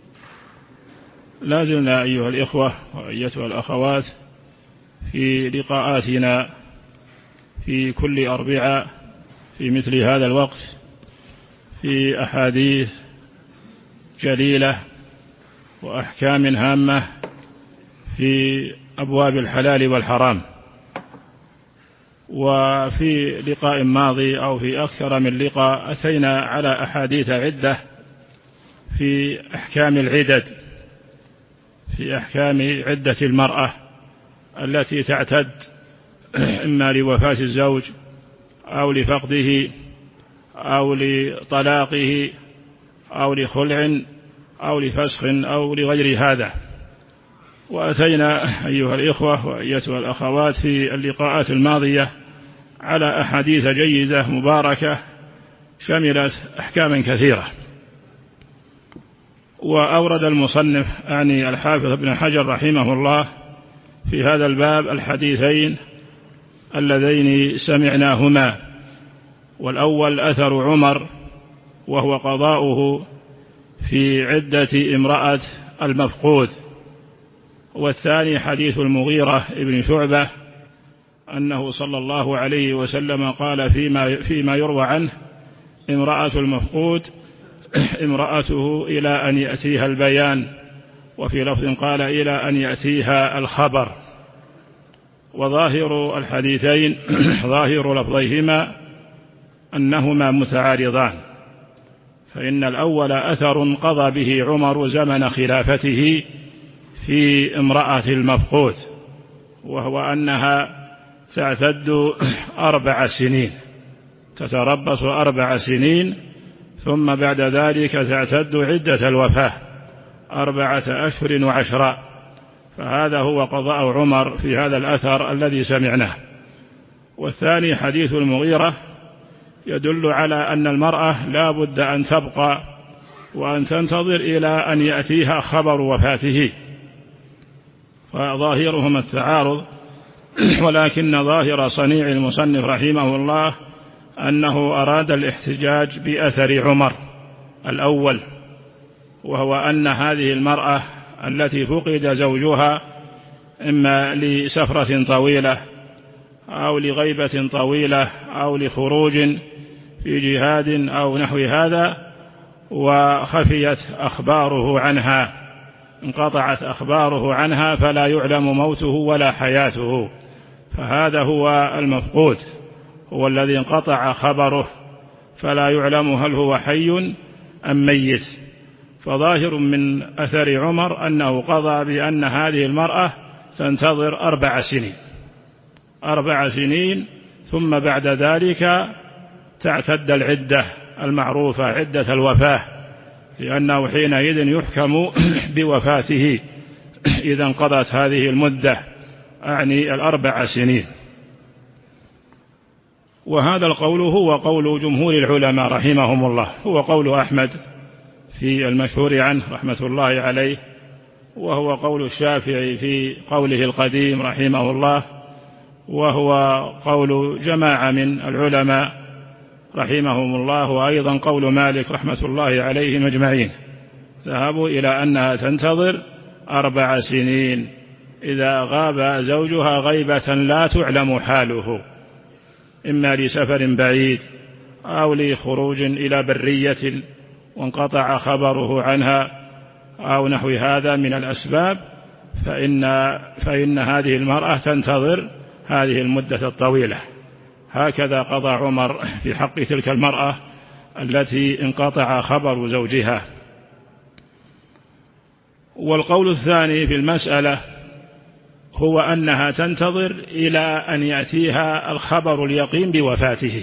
Speaker 2: لازلنا أيها الإخوة وأيتها الأخوات في لقاءاتنا في كل أربعاء في مثل هذا الوقت في أحاديث جليلة وأحكام هامة في أبواب الحلال والحرام. وفي لقاء ماضي أو في أكثر من لقاء أتينا على أحاديث عدة في أحكام العدد، في أحكام عدة المرأة التي تعتد إما لوفاة الزوج أو لفقده أو لطلاقه أو لخلع أو لفسخ أو لغير هذا. وأتينا أيها الإخوة وأيتها الأخوات في اللقاءات الماضية على أحاديث جيدة مباركة شملت أحكاما كثيرة. وأورد المصنف يعني الحافظ ابن حجر رحمه الله في هذا الباب الحديثين اللذين سمعناهما. والأول أثر عمر وهو قضاؤه في عدة امرأة المفقود، والثاني حديث المغيرة ابن شعبة أنه صلى الله عليه وسلم قال فيما يروى عنه: امرأة المفقود امرأته إلى أن يأتيها البيان، وفي لفظ قال إلى أن يأتيها الخبر. وظاهر الحديثين ظاهر لفظيهما أنهما متعارضان، فإن الأول أثر قضى به عمر زمن خلافته في امرأة المفقود، وهو أنها تعتد 4 سنين، تتربص 4 سنين، ثم بعد ذلك تعتد عدة الوفاة 4 أشهر و10. فهذا هو قضاء عمر في هذا الأثر الذي سمعناه. والثاني حديث المغيرة يدل على أن المرأة لا بد أن تبقى وأن تنتظر إلى أن يأتيها خبر وفاته، فظاهرهما التعارض. ولكن ظاهر صنيع المصنف رحمه الله أنه أراد الاحتجاج بأثر عمر الأول، وهو أن هذه المرأة التي فقد زوجها إما لسفرة طويلة أو لغيبة طويلة أو لخروج في جهاد أو نحو هذا، وخفيت أخباره عنها، انقطعت أخباره عنها، فلا يعلم موته ولا حياته، فهذا هو المفقود، هو الذي انقطع خبره، فلا يعلم هل هو حي أم ميت. فظاهر من أثر عمر أنه قضى بأن هذه المرأة تنتظر 4 سنين، 4 سنين، ثم بعد ذلك تعتد العدة المعروفة، عدة الوفاة، لأنه حينئذ يحكم بوفاته إذا انقضت هذه المدة، أعني 4 سنين. وهذا القول هو قول جمهور العلماء رحمهم الله، هو قول أحمد في المشهور عنه رحمة الله عليه، وهو قول الشافعي في قوله القديم رحمه الله، وهو قول جماعة من العلماء رحمهم الله، وأيضا قول مالك رحمة الله عليهم أجمعين. ذهبوا إلى أنها تنتظر 4 سنين إذا غاب زوجها غيبة لا تعلم حاله، إما لسفر بعيد أو لخروج إلى برية وانقطع خبره عنها أو نحو هذا من الأسباب، فإن هذه المرأة تنتظر هذه المدة الطويلة. هكذا قضى عمر في حق تلك المرأة التي انقطع خبر زوجها. والقول الثاني في المسألة هو أنها تنتظر إلى أن يأتيها الخبر اليقين بوفاته.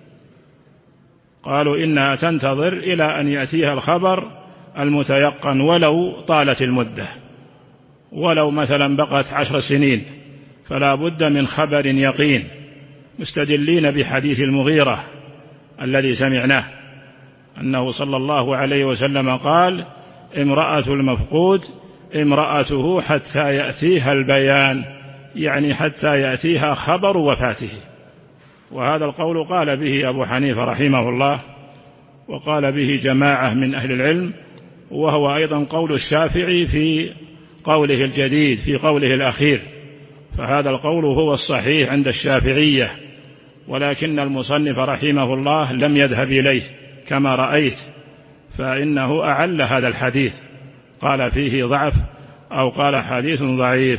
Speaker 2: قالوا إنها تنتظر إلى أن يأتيها الخبر المتيقن ولو طالت المدة، ولو مثلا بقت 10 سنين فلا بد من خبر يقين، مستدلين بحديث المغيرة الذي سمعناه أنه صلى الله عليه وسلم قال: امرأة المفقود امرأته حتى يأتيها البيان، يعني حتى يأتيها خبر وفاته. وهذا القول قال به أبو حنيفة رحمه الله، وقال به جماعة من أهل العلم، وهو أيضا قول الشافعي في قوله الجديد في قوله الأخير، فهذا القول هو الصحيح عند الشافعية، ولكن المصنف رحمه الله لم يذهب إليه كما رأيت، فإنه أعل هذا الحديث، قال فيه ضعف أو قال حديث ضعيف.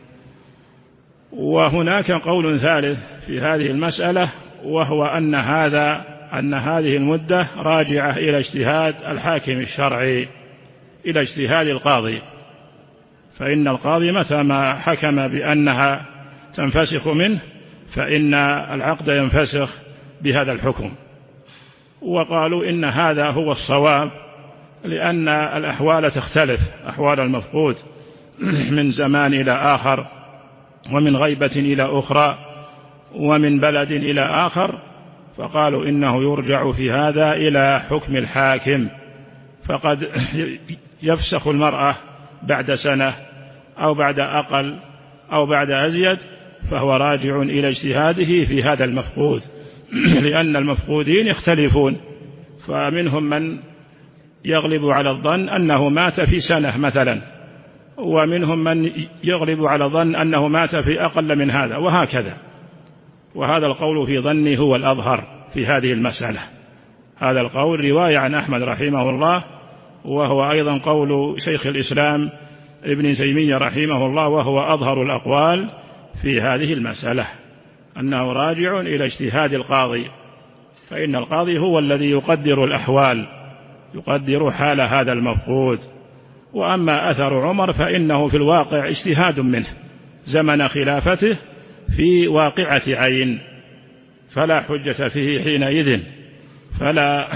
Speaker 2: وهناك قول ثالث في هذه المسألة، وهو أن هذه المدة راجعة إلى اجتهاد الحاكم الشرعي، إلى اجتهاد القاضي، فإن القاضي متى ما حكم بأنها تنفسخ منه فإن العقد ينفسخ بهذا الحكم. وقالوا إن هذا هو الصواب، لأن الأحوال تختلف، أحوال المفقود من زمان إلى آخر، ومن غيبة إلى أخرى، ومن بلد إلى آخر، فقالوا إنه يرجع في هذا إلى حكم الحاكم، فقد يفسخ المرأة بعد سنة أو بعد أقل أو بعد أزيد، فهو راجع إلى اجتهاده في هذا المفقود، لأن المفقودين يختلفون، فمنهم من يغلب على الظن أنه مات في سنة مثلا، ومنهم من يغلب على الظن أنه مات في أقل من هذا، وهكذا. وهذا القول في ظني هو الأظهر في هذه المسألة، هذا القول رواية عن أحمد رحمه الله، وهو أيضا قول شيخ الإسلام ابن تيمية رحمه الله، وهو أظهر الأقوال في هذه المسألة، أنه راجع إلى اجتهاد القاضي، فإن القاضي هو الذي يقدر الأحوال، يقدر حال هذا المفقود. وأما أثر عمر فإنه في الواقع اجتهاد منه زمن خلافته في واقعة عين، فلا حجة فيه حينئذ، فلا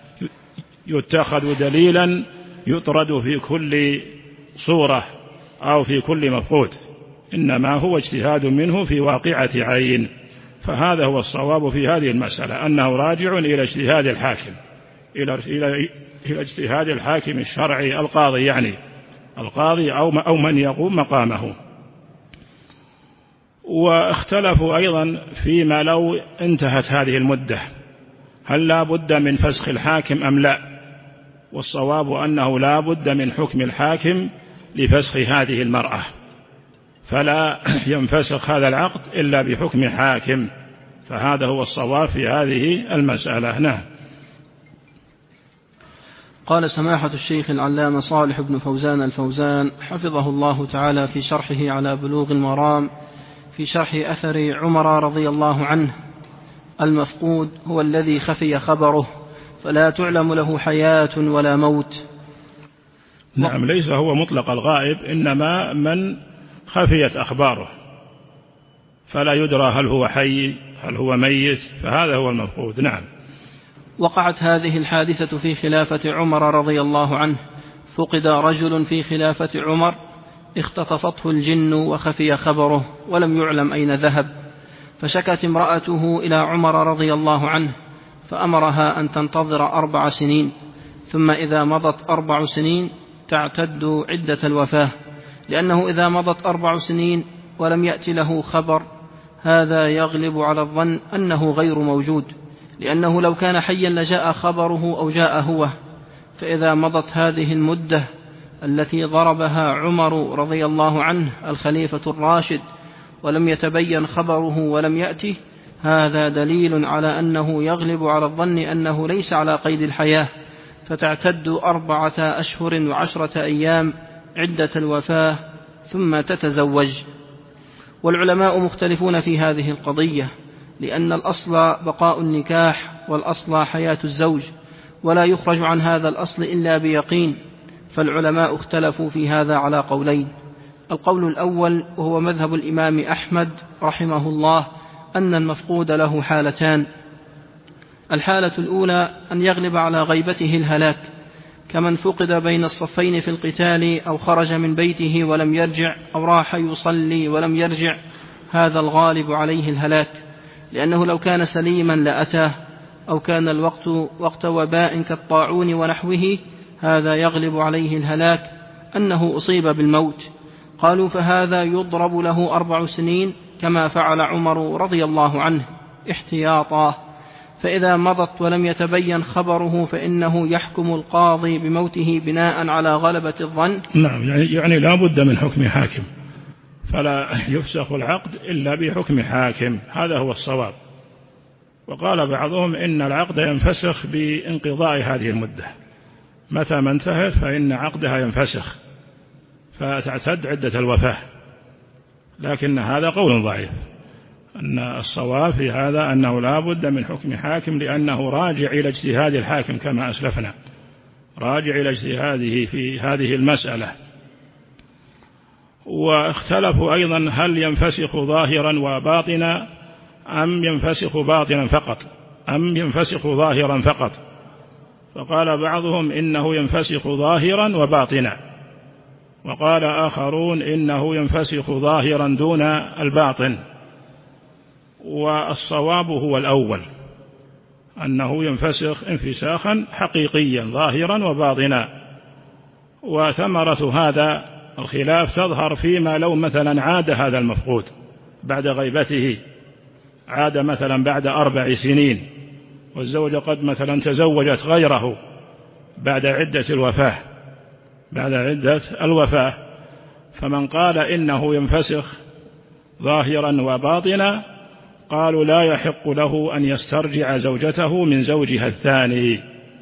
Speaker 2: يتخذ دليلا يطرد في كل صورة أو في كل مفقود، إنما هو اجتهاد منه في واقعة عين. فهذا هو الصواب في هذه المسألة، أنه راجع إلى اجتهاد الحاكم، إلى اجتهاد الحاكم الشرعي القاضي، يعني القاضي أو من يقوم مقامه. واختلفوا أيضا فيما لو انتهت هذه المدة، هل لا بد من فسخ الحاكم أم لا؟ والصواب أنه لا بد من حكم الحاكم لفسخ هذه المرأة، فلا ينفسخ هذا العقد إلا بحكم حاكم، فهذا هو الصواب في هذه المسألة. نعم.
Speaker 1: قال سماحة الشيخ العلامة صالح بن فوزان الفوزان حفظه الله تعالى في شرحه على بلوغ المرام في شرح أثر عمر رضي الله عنه: المفقود هو الذي خفي خبره فلا تعلم له حياة ولا موت.
Speaker 2: نعم، ليس هو مطلق الغائب، إنما من خفيت أخباره فلا يدرى هل هو حي هل هو ميت، فهذا هو المفقود. نعم.
Speaker 1: وقعت هذه الحادثة في خلافة عمر رضي الله عنه، فقد رجل في خلافة عمر اختطفته الجن وخفي خبره ولم يعلم أين ذهب، فشكت امرأته إلى عمر رضي الله عنه، فأمرها أن تنتظر 4 سنين، ثم إذا مضت 4 سنين تعتد عدة الوفاة، لأنه إذا مضت 4 سنين ولم يأتي له خبر هذا يغلب على الظن أنه غير موجود، لأنه لو كان حيا لجاء خبره أو جاء هو، فإذا مضت هذه المدة التي ضربها عمر رضي الله عنه الخليفة الراشد ولم يتبين خبره ولم يأته، هذا دليل على أنه يغلب على الظن أنه ليس على قيد الحياة، فتعتد 4 أشهر و10 أيام عدة الوفاة ثم تتزوج. والعلماء مختلفون في هذه القضية، لأن الأصل بقاء النكاح والأصل حياة الزوج، ولا يخرج عن هذا الأصل إلا بيقين، فالعلماء اختلفوا في هذا على قولين. القول الأول وهو مذهب الإمام أحمد رحمه الله أن المفقود له حالتان: الحالة الأولى أن يغلب على غيبته الهلاك، كمن فقد بين الصفين في القتال، أو خرج من بيته ولم يرجع، أو راح يصلي ولم يرجع، هذا الغالب عليه الهلاك، لأنه لو كان سليما لأتاه، أو كان الوقت وقت وباء كالطاعون ونحوه، هذا يغلب عليه الهلاك أنه أصيب بالموت. قالوا فهذا يضرب له 4 سنين كما فعل عمر رضي الله عنه احتياطا، فإذا مضت ولم يتبين خبره فإنه يحكم القاضي بموته بناء على غلبة الظن.
Speaker 2: نعم، يعني لا بد من حكم حاكم، فلا يفسخ العقد إلا بحكم حاكم، هذا هو الصواب. وقال بعضهم إن العقد ينفسخ بانقضاء هذه المدة، متى ما انتهت فإن عقدها ينفسخ فتعتد عدة الوفاة، لكن هذا قول ضعيف. أن الصواب في هذا أنه لا بد من حكم حاكم، لأنه راجع إلى اجتهاد الحاكم كما أسلفنا، راجع إلى اجتهاده في هذه المسألة. واختلفوا أيضا هل ينفسخ ظاهرا وباطنا أم ينفسخ باطنا فقط أم ينفسخ ظاهرا فقط، فقال بعضهم إنه ينفسخ ظاهرا وباطنا، وقال آخرون إنه ينفسخ ظاهرا دون الباطن. والصواب هو الأول، أنه ينفسخ انفساخا حقيقيا ظاهرا وباطنا. وثمرة هذا الخلاف تظهر فيما لو مثلا عاد هذا المفقود بعد غيبته، عاد مثلا بعد 4 سنين، والزوجة قد مثلا تزوجت غيره بعد عدة الوفاة، فمن قال إنه ينفسخ ظاهرا وباطنا قالوا لا يحق له أن يسترجع زوجته من زوجها الثاني.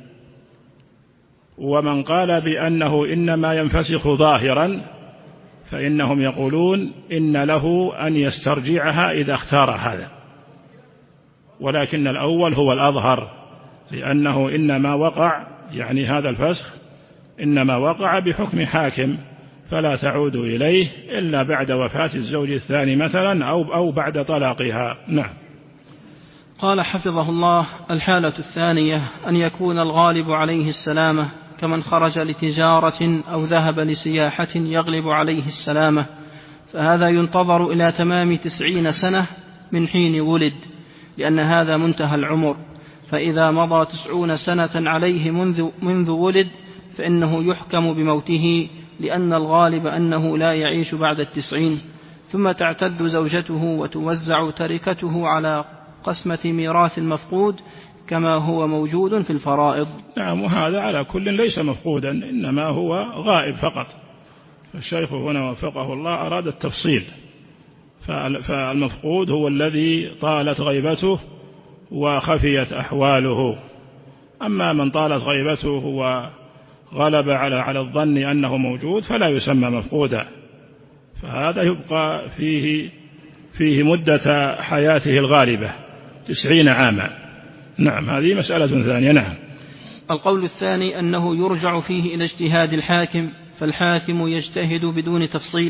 Speaker 2: ومن قال بأنه إنما ينفسخ ظاهرا فإنهم يقولون إن له أن يسترجعها إذا اختار هذا، ولكن الأول هو الأظهر، لأنه إنما وقع، يعني هذا الفسخ إنما وقع بحكم حاكم، فلا تعود إليه إلا بعد وفاة الزوج الثاني مثلا أو بعد طلاقها. نعم.
Speaker 1: قال حفظه الله: الحالة الثانية أن يكون الغالب عليه السلامة، كمن خرج لتجارة أو ذهب لسياحة يغلب عليه السلامة، فهذا ينتظر إلى تمام 90 سنة من حين ولد، لأن هذا منتهى العمر، فإذا مضى 90 سنة عليه منذ ولد فإنه يحكم بموته، لأن الغالب أنه لا يعيش بعد 90، ثم تعتد زوجته وتوزع تركته على قسمة ميراث المفقود كما هو موجود في الفرائض.
Speaker 2: نعم، وهذا على كل ليس مفقودا، إنما هو غائب فقط. فالشيخ هنا وفقه الله أراد التفصيل، فالمفقود هو الذي طالت غيبته وخفيت أحواله، أما من طالت غيبته وغلب على الظن أنه موجود فلا يسمى مفقودا، فهذا يبقى فيه مدة حياته الغالبة 90 عاما. نعم، هذه مسألة ثانية. نعم.
Speaker 1: القول الثاني أنه يرجع فيه إلى اجتهاد الحاكم، فالحاكم يجتهد بدون تفصيل،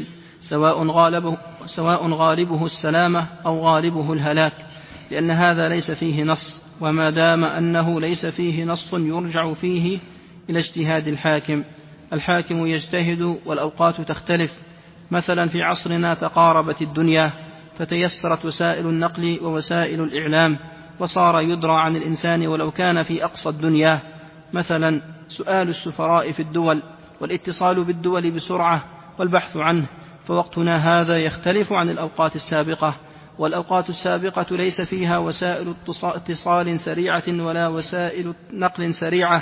Speaker 1: سواء غالبه السلامة أو غالبه الهلاك، لأن هذا ليس فيه نص، وما دام أنه ليس فيه نص يرجع فيه إلى اجتهاد الحاكم. الحاكم يجتهد والأوقات تختلف، مثلا في عصرنا تقاربت الدنيا، فتيسرت وسائل النقل ووسائل الإعلام، وصار يدرى عن الإنسان ولو كان في أقصى الدنيا، مثلا سؤال السفراء في الدول والاتصال بالدول بسرعة والبحث عنه، فوقتنا هذا يختلف عن الأوقات السابقة، والأوقات السابقة ليس فيها وسائل اتصال سريعة ولا وسائل نقل سريعة،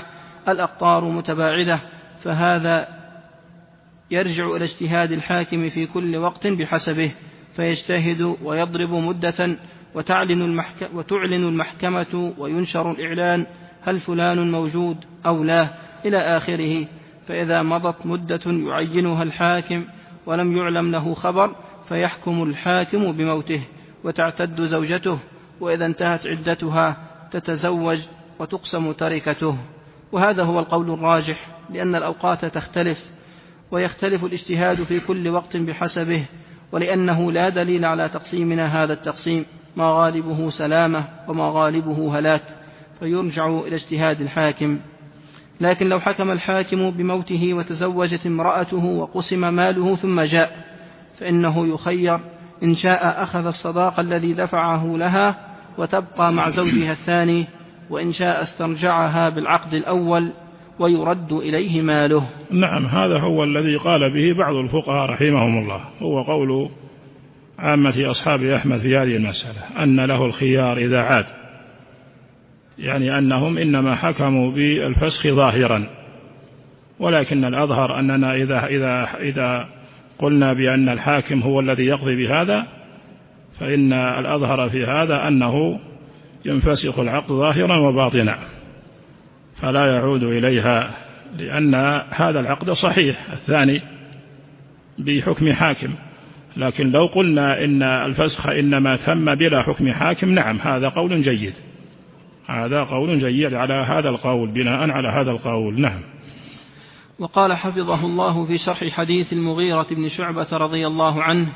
Speaker 1: الأقطار متباعدة، فهذا يرجع إلى اجتهاد الحاكم في كل وقت بحسبه، فيجتهد ويضرب مدة وتعلن المحكمة وينشر الإعلان هل فلان موجود أو لا إلى آخره. فإذا مضت مدة يعينها الحاكم ولم يعلم له خبر فيحكم الحاكم بموته وتعتد زوجته، وإذا انتهت عدتها تتزوج وتقسم تركته. وهذا هو القول الراجح، لأن الأوقات تختلف ويختلف الاجتهاد في كل وقت بحسبه، ولأنه لا دليل على تقسيمنا هذا التقسيم، ما غالبه سلامة وما غالبه هلاك، فيرجع إلى اجتهاد الحاكم. لكن لو حكم الحاكم بموته وتزوجت امرأته وقسم ماله ثم جاء، فإنه يخير، إن شاء أخذ الصداق الذي دفعه لها وتبقى مع زوجها الثاني، وإن شاء استرجعها بالعقد الأول ويرد إليه ماله.
Speaker 2: نعم، هذا هو الذي قال به بعض الفقهاء رحمهم الله، هو قول عامة أصحاب أحمد في هذه المسألة، أن له الخيار إذا عاد، يعني أنهم إنما حكموا بالفسخ ظاهرا، ولكن الأظهر أننا إذا قلنا بأن الحاكم هو الذي يقضي بهذا، فإن الأظهر في هذا أنه ينفسخ العقد ظاهرا وباطنا فلا يعود إليها، لأن هذا العقد صحيح الثاني بحكم حاكم. لكن لو قلنا إن الفسخ إنما تم بلا حكم حاكم، نعم، هذا قول جيد، هذا قول جيد على هذا القول، بناء على هذا القول. نعم.
Speaker 1: وقال حفظه الله في شرح حديث المغيرة بن شعبة رضي الله عنه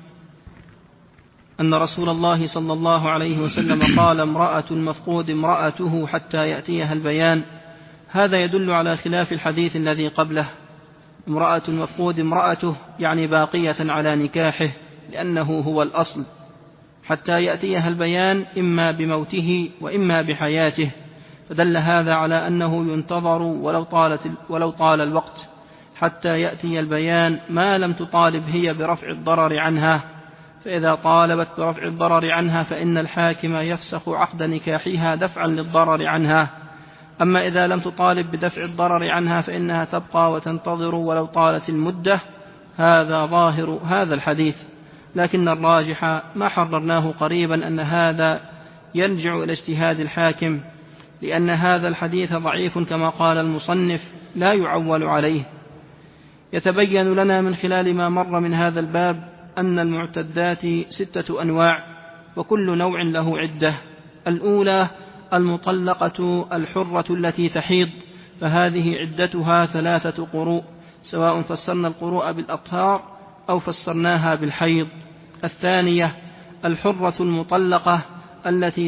Speaker 1: أن رسول الله صلى الله عليه وسلم قال: امرأة المفقود امرأته حتى يأتيها البيان. هذا يدل على خلاف الحديث الذي قبله. امرأة المفقود امرأته يعني باقية على نكاحه، لأنه هو الأصل، حتى يأتيها البيان إما بموته وإما بحياته، فدل هذا على أنه ينتظر ولو طال الوقت حتى يأتي البيان، ما لم تطالب هي برفع الضرر عنها. فإذا طالبت برفع الضرر عنها فإن الحاكم يفسخ عقد نكاحها دفعا للضرر عنها. أما إذا لم تطالب بدفع الضرر عنها فإنها تبقى وتنتظر ولو طالت المدة. هذا ظاهر هذا الحديث، لكن الراجح ما حررناه قريبا أن هذا يرجع إلى اجتهاد الحاكم، لأن هذا الحديث ضعيف كما قال المصنف، لا يعول عليه. يتبين لنا من خلال ما مر من هذا الباب أن المعتدات 6 أنواع، وكل نوع له عدة. الأولى المطلقة الحرة التي تحيض، فهذه عدتها 3 قروء، سواء فسرنا القروء بالأطهار أو فسرناها بالحيض. الثانية الحرة المطلقة التي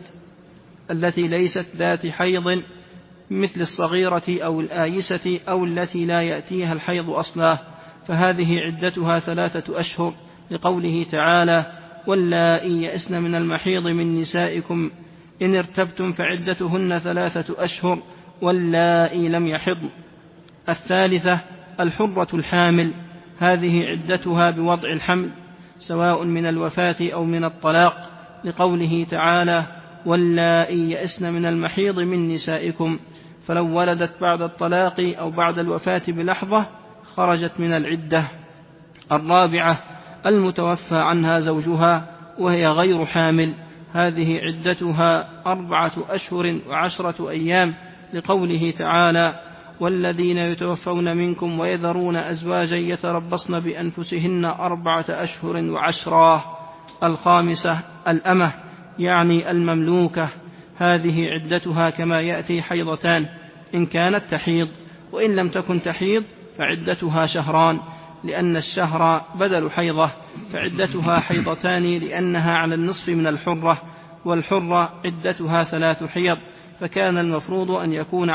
Speaker 1: ليست ذات حيض، مثل الصغيرة أو الآيسة أو التي لا يأتيها الحيض أصلا، فهذه عدتها 3 أشهر، لقوله تعالى: واللائي يئسن من المحيض من نسائكم إن ارتبتم فعدتهن 3 أشهر واللائي لم يحضن. الثالثة الحرة الحامل، هذه عدتها بوضع الحمل، سواء من الوفاة أو من الطلاق، لقوله تعالى: واللائي يئسن من المحيض من نسائكم، فلو ولدت بعد الطلاق أو بعد الوفاة بلحظة خرجت من العدة. الرابعة المتوفى عنها زوجها وهي غير حامل، هذه عدتها 4 أشهر و10 أيام، لقوله تعالى: والذين يتوفون منكم ويذرون أزواجا يتربصن بأنفسهن 4 أشهر و10. الخامسة الأمة، يعني المملوكة، هذه عدتها كما يأتي 2 حيضتان إن كانت تحيض، وإن لم تكن تحيض فعدتها 2 شهران، لأن الشهر بدل حيضة، فعدتها 2 حيضتان لأنها على النصف من الحرة، والحرة عدتها 3 حيض، فكان المفروض أن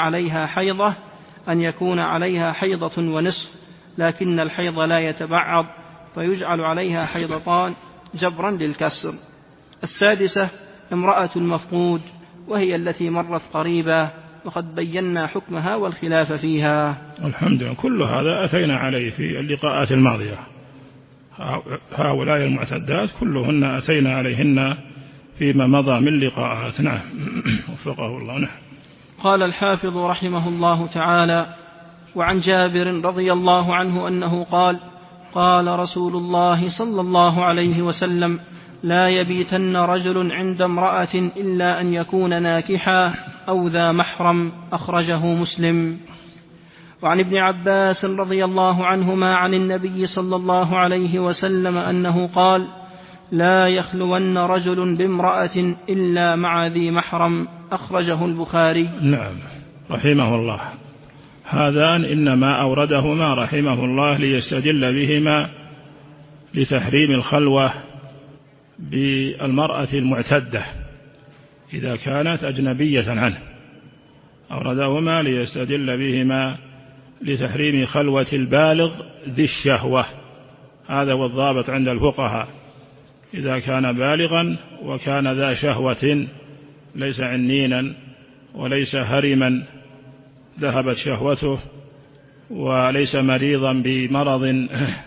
Speaker 1: يكون عليها حيضة ونصف، لكن الحيض لا يتبعض فيجعل عليها 2 حيضتان جبرا للكسر. السادسة امرأة المفقود، وهي التي مرت قريبا، وقد بينا حكمها والخلاف فيها.
Speaker 2: الحمد لله، كل هذا أتينا عليه في اللقاءات الماضية. هؤلاء المعتدات كلهن أتينا عليهن فيما مضى من لقاءات. نعم، وفقه الله. نعم.
Speaker 1: قال الحافظ رحمه الله تعالى: وعن جابر رضي الله عنه أنه قال: قال رسول الله صلى الله عليه وسلم: لا يبيتن رجل عند امرأة إلا أن يكون ناكحا أو ذا محرم. أخرجه مسلم. وعن ابن عباس رضي الله عنهما عن النبي صلى الله عليه وسلم أنه قال: لا يخلون رجل بامرأة إلا مع ذي محرم. أخرجه البخاري.
Speaker 2: نعم، رحمه الله. هذان إنما أوردهما رحمه الله ليستدل بهما لتحريم الخلوة بالمرأة المعتدة إذا كانت أجنبية عنه. أوردهما ليستدل بهما لتحريم خلوة البالغ ذي الشهوة. هذا هو الضابط عند الفقهاء: إذا كان بالغا وكان ذا شهوة، ليس عنينا وليس هرما ذهبت شهوته، وليس مريضا بمرض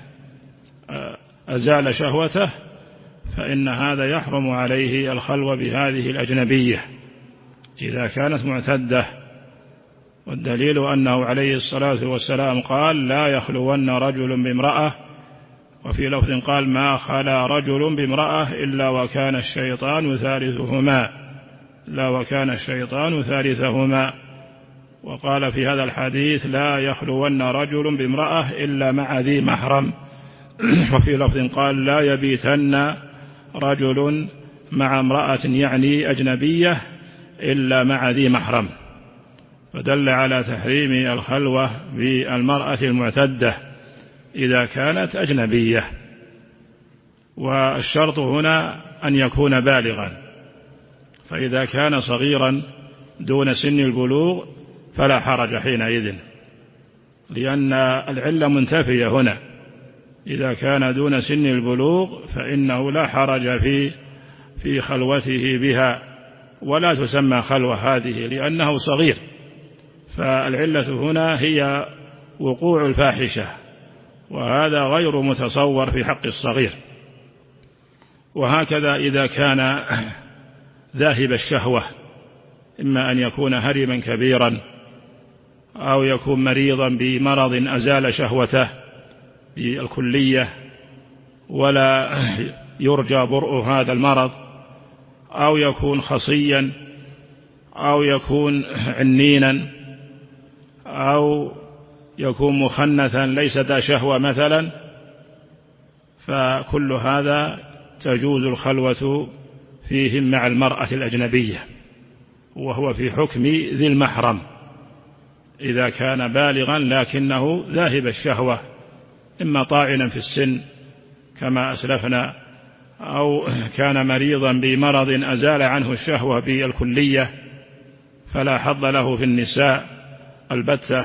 Speaker 2: أزال شهوته، فإن هذا يحرم عليه الخلوة بهذه الأجنبية إذا كانت معتدة. والدليل أنه عليه الصلاة والسلام قال: لا يخلون رجل بامرأة، وفي لفظ قال: ما خلا رجل بامرأة إلا وكان الشيطان ثالثهما، لا وكان الشيطان ثالثهما. وقال في هذا الحديث: لا يخلون رجل بامرأة إلا مع ذي محرم. وفي لفظ قال: لا يبيتن رجل مع امرأة يعني أجنبية إلا مع ذي محرم. فدل على تحريم الخلوة بالمرأة المعتدة إذا كانت أجنبية. والشرط هنا أن يكون بالغا، فإذا كان صغيرا دون سن البلوغ فلا حرج حينئذ، لأن العلة منتفية هنا. إذا كان دون سن البلوغ فإنه لا حرج في خلوته بها، ولا تسمى خلوة هذه لأنه صغير. فالعلة هنا هي وقوع الفاحشة، وهذا غير متصور في حق الصغير. وهكذا إذا كان ذاهب الشهوة، إما أن يكون هرما كبيرا أو يكون مريضا بمرض أزال شهوته بالكلية ولا يرجى برء هذا المرض، أو يكون خصيا، أو يكون عنينا، أو يكون مخنثا ليس ذا شهوة مثلا، فكل هذا تجوز الخلوة فيهم مع المرأة الأجنبية، وهو في حكم ذي المحرم إذا كان بالغا لكنه ذاهب الشهوة، إما طاعنا في السن كما أسلفنا، أو كان مريضا بمرض أزال عنه الشهوة بالكلية فلا حظ له في النساء البتة،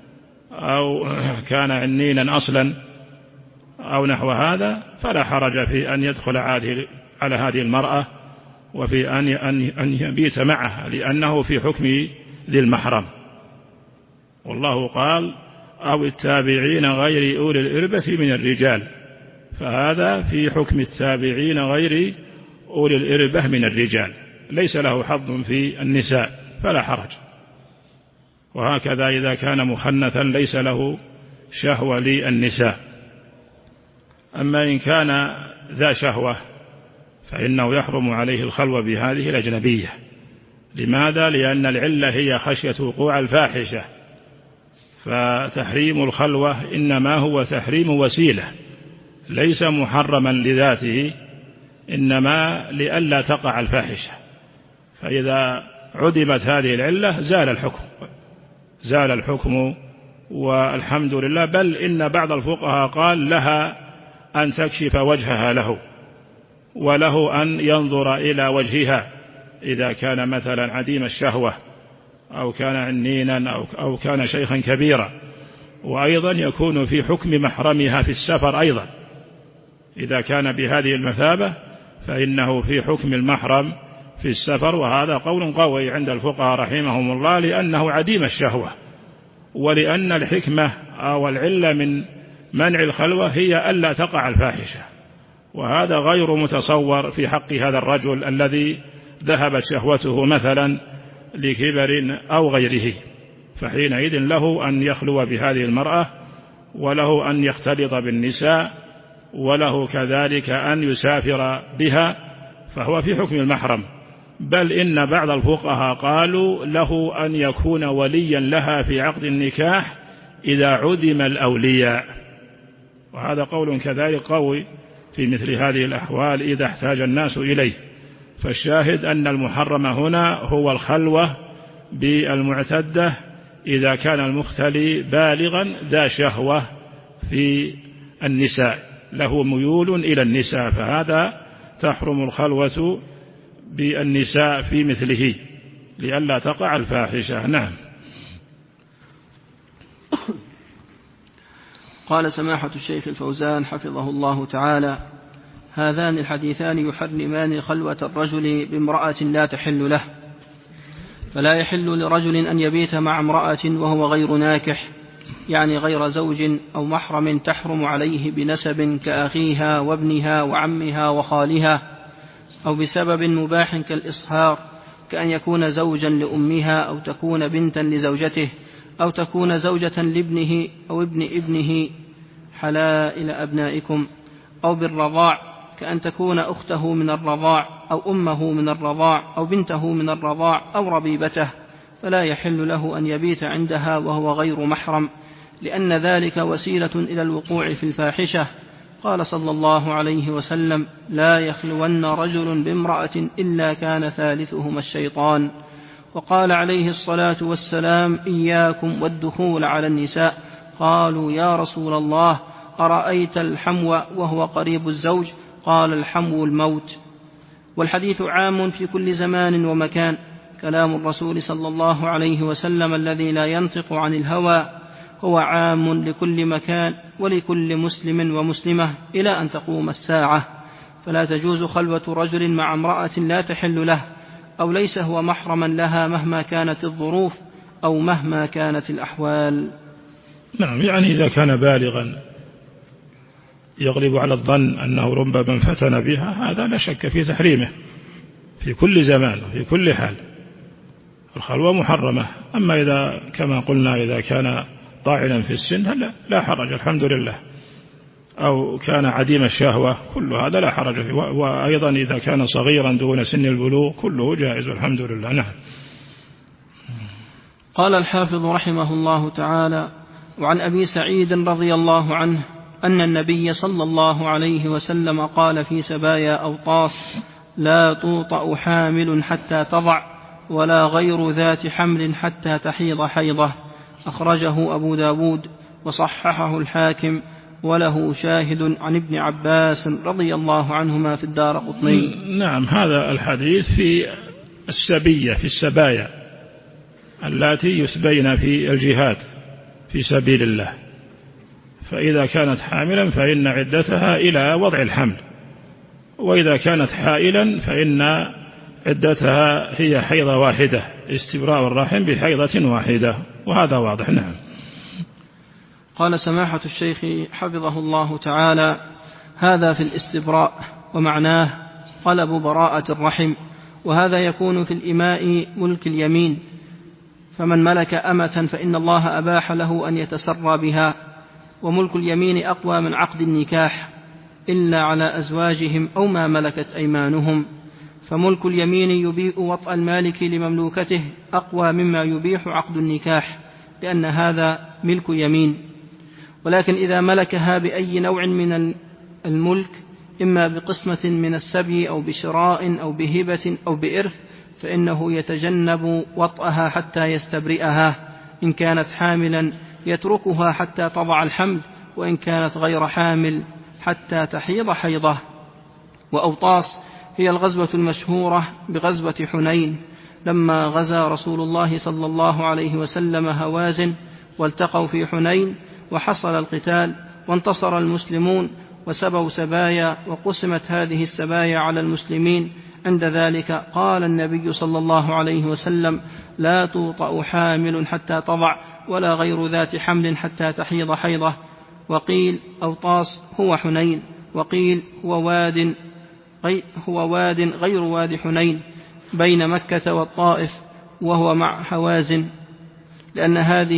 Speaker 2: أو كان عنينا أصلا أو نحو هذا، فلا حرج في أن يدخل على هذه المرأة وفي أن يبيت معها، لأنه في حكم ذي المحرم. والله قال: أو التابعين غير أولي الإربة من الرجال، فهذا في حكم التابعين غير أولي الإربة من الرجال، ليس له حظ في النساء فلا حرج. وهكذا إذا كان مخنثا ليس له شهوة للنساء. أما إن كان ذا شهوة فإنه يحرم عليه الخلوة بهذه الأجنبية. لماذا؟ لأن العلة هي خشية وقوع الفاحشة، فتحريم الخلوة إنما هو تحريم وسيلة، ليس محرما لذاته، إنما لئلا تقع الفاحشة. فإذا عدمت هذه العلة زال الحكم والحمد لله. بل إن بعض الفقهاء قال لها أن تكشف وجهها له، وله أن ينظر إلى وجهها إذا كان مثلا عديم الشهوة أو كان عنينا أو كان شيخا كبيرا. وأيضا يكون في حكم محرمها في السفر أيضا، إذا كان بهذه المثابة فإنه في حكم المحرم في السفر. وهذا قول قوي عند الفقهاء رحمهم الله، لأنه عديم الشهوة، ولأن الحكمة أو العلة من منع الخلوة هي ألا تقع الفاحشة، وهذا غير متصور في حق هذا الرجل الذي ذهبت شهوته مثلا لكبر أو غيره، فحينئذ له أن يخلو بهذه المرأة، وله أن يختلط بالنساء، وله كذلك أن يسافر بها، فهو في حكم المحرم. بل إن بعض الفقهاء قالوا له أن يكون وليا لها في عقد النكاح إذا عدم الأولياء، وهذا قول كذلك قوي في مثل هذه الأحوال إذا احتاج الناس إليه. فالشاهد أن المحرم هنا هو الخلوة بالمعتدة إذا كان المختلي بالغا ذا شهوة في النساء، له ميول إلى النساء، فهذا تحرم الخلوة بالنساء في مثله لئلا تقع الفاحشة. نعم.
Speaker 1: قال سماحة الشيخ الفوزان حفظه الله تعالى: هذان الحديثان يحرمان خلوة الرجل بامرأة لا تحل له، فلا يحل لرجل أن يبيت مع امرأة وهو غير ناكح، يعني غير زوج أو محرم تحرم عليه بنسب كأخيها وابنها وعمها وخالها، أو بسبب مباح كالإصهار، كأن يكون زوجا لأمها، أو تكون بنتا لزوجته، أو تكون زوجة لابنه أو ابن ابنه حلائل أبنائكم، أو بالرضاع، كأن تكون أخته من الرضاع أو أمه من الرضاع أو بنته من الرضاع أو ربيبته، فلا يحل له أن يبيت عندها وهو غير محرم، لأن ذلك وسيلة إلى الوقوع في الفاحشة. قال صلى الله عليه وسلم: لا يخلون رجل بامرأة إلا كان ثالثهما الشيطان. وقال عليه الصلاة والسلام: إياكم والدخول على النساء. قالوا: يا رسول الله، أرأيت الحمو وهو قريب الزوج؟ قال: الحمو الموت. والحديث عام في كل زمان ومكان، كلام الرسول صلى الله عليه وسلم الذي لا ينطق عن الهوى هو عام لكل مكان ولكل مسلم ومسلمة إلى أن تقوم الساعة، فلا تجوز خلوة رجل مع امرأة لا تحل له أو ليس هو محرما لها مهما كانت الظروف أو مهما كانت الأحوال.
Speaker 2: نعم، يعني إذا كان بالغا يغلب على الظن أنه ربما فتن بها، هذا لا شك في تحريمه في كل زمان وفي كل حال، الخلوة محرمة. أما إذا كما قلنا إذا كان طاعنا في السن لا حرج، الحمد لله، أو كان عديم الشهوة، كل هذا لا حرج فيه. وأيضا إذا كان صغيرا دون سن البلوغ كله جائز الحمد لله. نعم.
Speaker 1: قال الحافظ رحمه الله تعالى: وعن أبي سعيد رضي الله عنه أن النبي صلى الله عليه وسلم قال في سبايا أوطاس: لا توطأ حامل حتى تضع، ولا غير ذات حمل حتى تحيض حيضة. أخرجه أبو داود وصححه الحاكم، وله شاهد عن ابن عباس رضي الله عنهما في الدارقطني.
Speaker 2: نعم، هذا الحديث في السبية، في السبايا التي يسبين في الجهاد في سبيل الله، فإذا كانت حاملا فإن عدتها إلى وضع الحمل، وإذا كانت حائلا فإن عدتها هي حيضة واحدة، استبراء الرحم بحيضة واحدة، وهذا واضح. نعم.
Speaker 1: قال سماحة الشيخ حفظه الله تعالى: هذا في الاستبراء، ومعناه طلب براءة الرحم، وهذا يكون في الإماء ملك اليمين، فمن ملك أمة فإن الله أباح له أن يتسرى بها، وملك اليمين أقوى من عقد النكاح إلا على أزواجهم أو ما ملكت أيمانهم، فملك اليمين يبيء وطأ المالك لمملوكته أقوى مما يبيح عقد النكاح، لأن هذا ملك يمين. ولكن إذا ملكها بأي نوع من الملك، إما بقسمة من السبي أو بشراء أو بهبة أو بإرث، فإنه يتجنب وطأها حتى يستبرئها. إن كانت حاملا يتركها حتى تضع الحمل، وإن كانت غير حامل حتى تحيض حيضة. وأوطاس هي الغزوة المشهورة بغزوة حنين، لما غزا رسول الله صلى الله عليه وسلم هوازن والتقوا في حنين، وحصل القتال وانتصر المسلمون وسبوا سبايا، وقسمت هذه السبايا على المسلمين. عند ذلك قال النبي صلى الله عليه وسلم: لا توطأ حامل حتى تضع، ولا غير ذات حمل حتى تحيض حيضة. وقيل أوطاس هو حنين، وقيل هو واد غير واد حنين بين مكة والطائف، وهو مع هوازن، لأن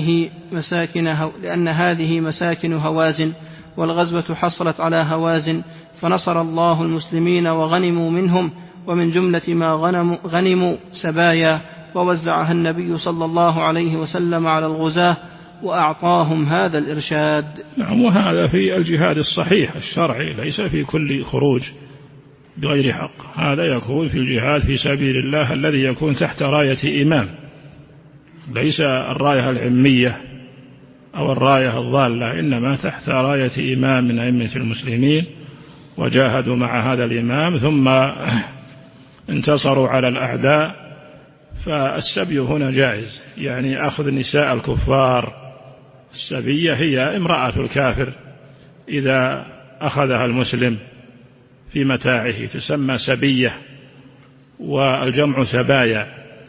Speaker 1: هذه مساكن هوازن، والغزوة حصلت على هوازن، فنصر الله المسلمين وغنموا منهم، ومن جملة ما غنموا سبايا، ووزعها النبي صلى الله عليه وسلم على الغزاة وأعطاهم هذا الإرشاد.
Speaker 2: نعم، وهذا في الجهاد الصحيح الشرعي، ليس في كل خروج بغير حق، هذا يكون في الجهاد في سبيل الله الذي يكون تحت راية إمام، ليس الراية العمية أو الراية الضالة، إنما تحت راية إمام من أئمة المسلمين، وجاهدوا مع هذا الإمام ثم انتصروا على الأعداء. فالسبي هنا جائز، يعني أخذ نساء الكفار. السبية هي امرأة الكافر إذا أخذها المسلم في متاعه تسمى سبية، والجمع سبايا،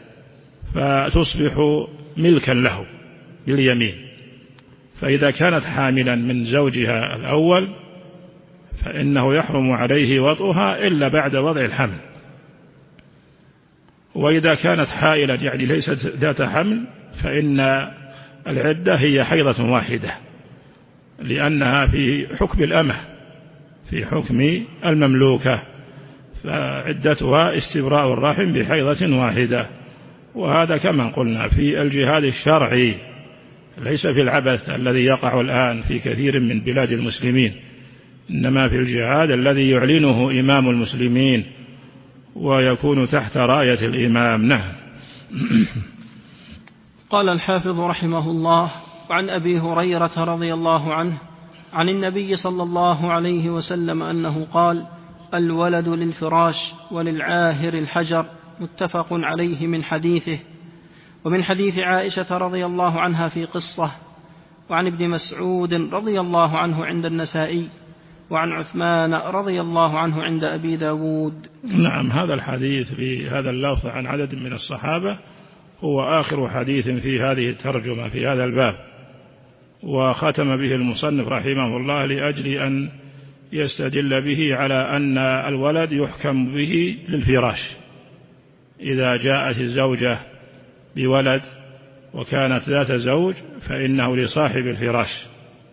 Speaker 2: فتصبح ملكا له باليمين. فإذا كانت حاملا من زوجها الأول فإنه يحرم عليه وطئها إلا بعد وضع الحمل، وإذا كانت حائلة يعني ليست ذات حمل فإن العدة هي حيضة واحدة، لأنها في حكم الأمة، في حكم المملوكة، فعدتها استبراء الرحم بحيضة واحدة. وهذا كما قلنا في الجهاد الشرعي، ليس في العبث الذي يقع الآن في كثير من بلاد المسلمين، إنما في الجهاد الذي يعلنه إمام المسلمين ويكون تحت راية الإمام. نعم.
Speaker 1: قال الحافظ رحمه الله: وعن أبي هريرة رضي الله عنه عن النبي صلى الله عليه وسلم أنه قال: الولد للفراش وللعاهر الحجر، متفق عليه من حديثه. ومن حديث عائشة رضي الله عنها في قصة. وعن ابن مسعود رضي الله عنه عند النسائي، وعن عثمان رضي الله عنه عند أبي داود.
Speaker 2: نعم، هذا الحديث بهذا اللفظ عن عدد من الصحابة هو آخر حديث في هذه الترجمة في هذا الباب، وختم به المصنف رحمه الله لأجل أن يستدل به على أن الولد يحكم به للفراش. إذا جاءت الزوجة بولد وكانت ذات زوج فإنه لصاحب الفراش.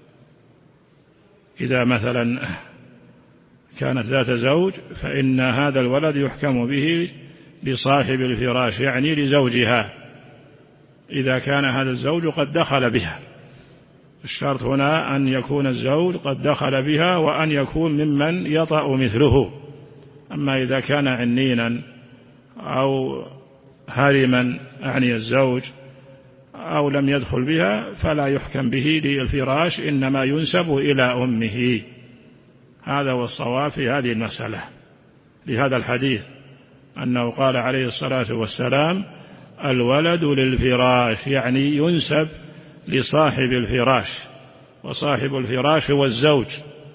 Speaker 2: إذا مثلا كانت ذات زوج فإن هذا الولد يحكم به لصاحب الفراش، يعني لزوجها، إذا كان هذا الزوج قد دخل بها. الشرط هنا أن يكون الزوج قد دخل بها وأن يكون ممن يطأ مثله. أما إذا كان عنينا أو هارما أعني الزوج أو لم يدخل بها فلا يحكم به للفراش، إنما ينسب إلى أمه. هذا هو الصواب في هذه المسألة لهذا الحديث، أنه قال عليه الصلاة والسلام: الولد للفراش، يعني ينسب لصاحب الفراش، وصاحب الفراش هو الزوج.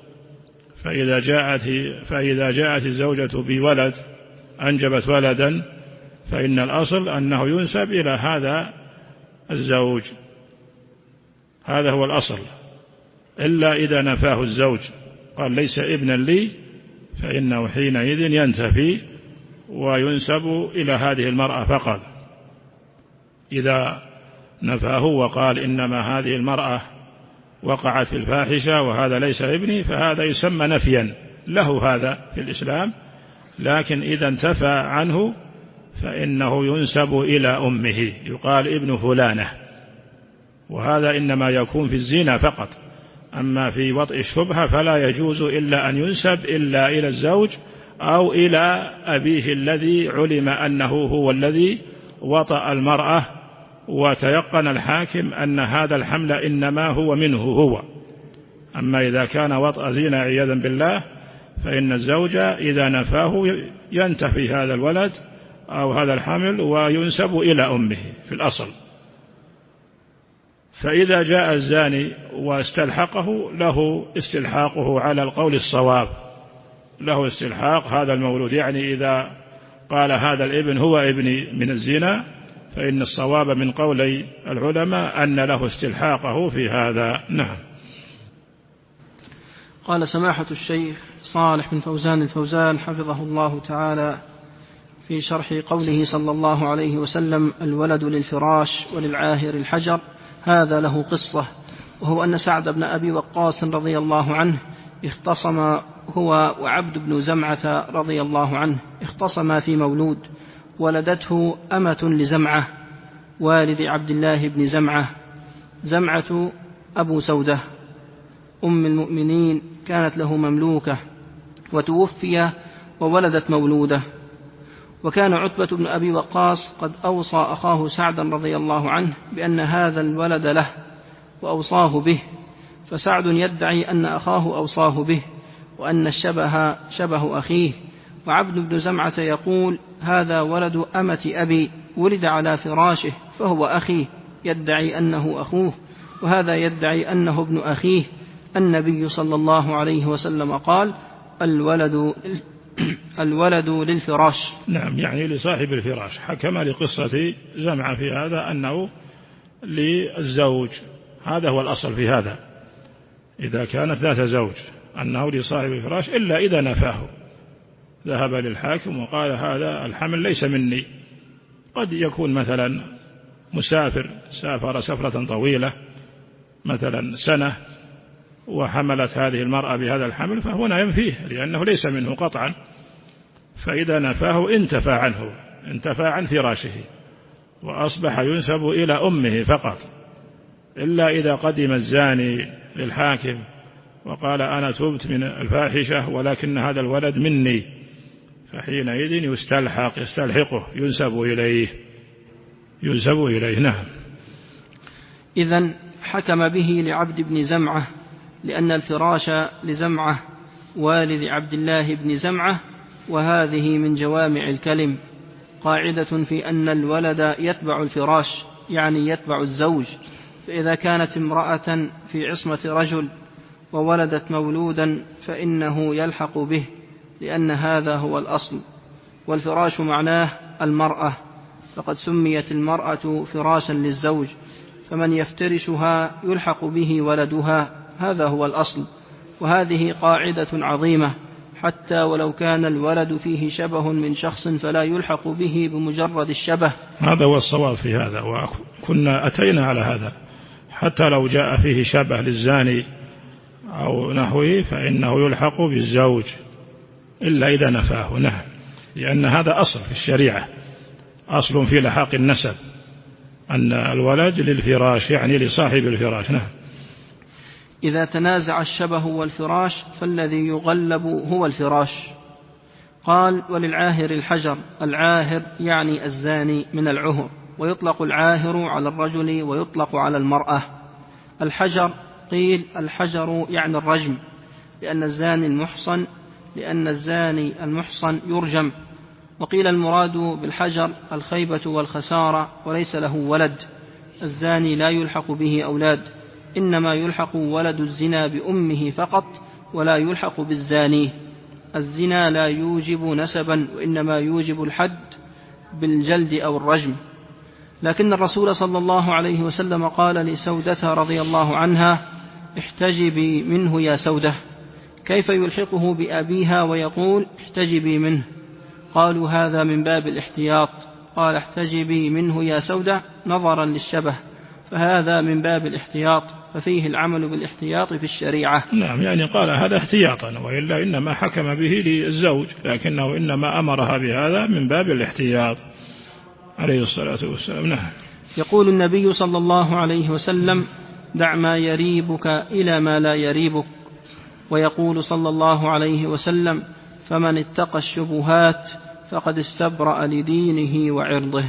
Speaker 2: فإذا جاءت الزوجة بولد أنجبت ولدا فإن الأصل أنه ينسب إلى هذا الزوج، هذا هو الأصل، إلا إذا نفاه الزوج قال ليس ابنا لي، فإنه حينئذ ينتفي وينسب إلى هذه المرأة فقط. إذا نفاه وقال إنما هذه المرأة وقعت في الفاحشة وهذا ليس ابني، فهذا يسمى نفيا له هذا في الإسلام. لكن إذا انتفى عنه فإنه ينسب إلى أمه، يقال ابن فلانة، وهذا إنما يكون في الزنا فقط. أما في وطئ الشبهة فلا يجوز إلا أن ينسب إلا إلى الزوج أو إلى أبيه الذي علم أنه هو الذي وطأ المرأة وتيقن الحاكم أن هذا الحمل إنما هو منه هو. أما إذا كان وطأ زنا عياذا بالله فإن الزوج إذا نفاه ينتفي هذا الولد أو هذا الحمل وينسب إلى أمه في الأصل. فإذا جاء الزاني واستلحقه له استلحاقه على القول الصواب، له استلحاق هذا المولود، يعني إذا قال هذا الابن هو ابني من الزنا فإن الصواب من قولي العلماء أن له استلحاقه في هذا. نعم.
Speaker 1: قال سماحة الشيخ صالح بن فوزان الفوزان حفظه الله تعالى: في شرح قوله صلى الله عليه وسلم: الولد للفراش وللعاهر الحجر، هذا له قصة، وهو أن سعد بن أبي وقاص رضي الله عنه اختصم هو وعبد بن زمعة رضي الله عنه، اختصما في مولود ولدته أمة لزمعة والد عبد الله بن زمعة. زمعة أبو سودة أم المؤمنين كانت له مملوكة، وتوفي وولدت مولودة. وكان عتبة بن أبي وقاص قد أوصى أخاه سعدا رضي الله عنه بأن هذا الولد له وأوصاه به، فسعد يدعي أن أخاه أوصاه به وأن الشبه شبه أخيه، وعبد بن زمعة يقول: هذا ولد أمة أبي ولد على فراشه فهو أخيه، يدعي أنه أخوه، وهذا يدعي أنه ابن أخيه. النبي صلى الله عليه وسلم قال: الولد للفراش.
Speaker 2: نعم، يعني لصاحب الفراش. حكم لقصة زمعة في هذا أنه للزوج، هذا هو الأصل في هذا، إذا كانت ذات زوج أنه لصاحب الفراش، إلا إذا نفاه، ذهب للحاكم وقال: هذا الحمل ليس مني. قد يكون مثلا مسافر، سافر سفرة طويلة مثلا سنة وحملت هذه المرأة بهذا الحمل، فهنا ينفيه لأنه ليس منه قطعا، فإذا نفاه انتفى عن فراشه وأصبح ينسب إلى أمه فقط، إلا إذا قدم الزاني للحاكم وقال: أنا تبت من الفاحشة ولكن هذا الولد مني، فحينئذ يستلحقه ينسب إليه. نعم.
Speaker 1: إذن حكم به لعبد بن زمعة، لأن الفراش لزمعة والد عبد الله بن زمعة، وهذه من جوامع الكلم، قاعدة في أن الولد يتبع الفراش، يعني يتبع الزوج، فإذا كانت امرأة في عصمة رجل وولدت مولودا فإنه يلحق به، لأن هذا هو الأصل. والفراش معناه المرأة، فقد سميت المرأة فراشا للزوج، فمن يفترشها يلحق به ولدها، هذا هو الأصل. وهذه قاعدة عظيمة، حتى ولو كان الولد فيه شبه من شخص فلا يلحق به بمجرد الشبه.
Speaker 2: هذا هو الصواب في هذا، وكنا أتينا على هذا، حتى لو جاء فيه شبه للزاني أو نحوه فإنه يلحق بالزوج إلا إذا نفاه. نعم، لأن هذا أصل في الشريعة، أصل في لحاق النسب، أن الولد للفراش، يعني لصاحب الفراش. نعم.
Speaker 1: إذا تنازع الشبه والفراش فالذي يغلب هو الفراش. قال: وللعاهر الحجر. العاهر يعني الزاني من العهر، ويطلق العاهر على الرجل ويطلق على المرأة. الحجر قيل الحجر يعني الرجم، لأن الزاني المحصن يرجم، وقيل المراد بالحجر الخيبة والخسارة، وليس له ولد. الزاني لا يلحق به أولاد، إنما يلحق ولد الزنا بأمه فقط، ولا يلحق بالزاني. الزنا لا يوجب نسبا، وإنما يوجب الحد بالجلد أو الرجم. لكن الرسول صلى الله عليه وسلم قال لسودة رضي الله عنها: احتجبي منه يا سودة. كيف يلحقه بأبيها ويقول احتجبي منه؟ قالوا: هذا من باب الاحتياط. قال: احتجبي منه يا سودة نظرا للشبه، فهذا من باب الاحتياط، ففيه العمل بالاحتياط في الشريعة.
Speaker 2: نعم، يعني قال هذا احتياطا، وإلا إنما حكم به للزوج، لكنه إنما أمرها بهذا من باب الاحتياط عليه الصلاة والسلام. نعم.
Speaker 1: يقول النبي صلى الله عليه وسلم: دع ما يريبك إلى ما لا يريبك. ويقول صلى الله عليه وسلم: فمن اتقى الشبهات فقد استبرأ لدينه وعرضه.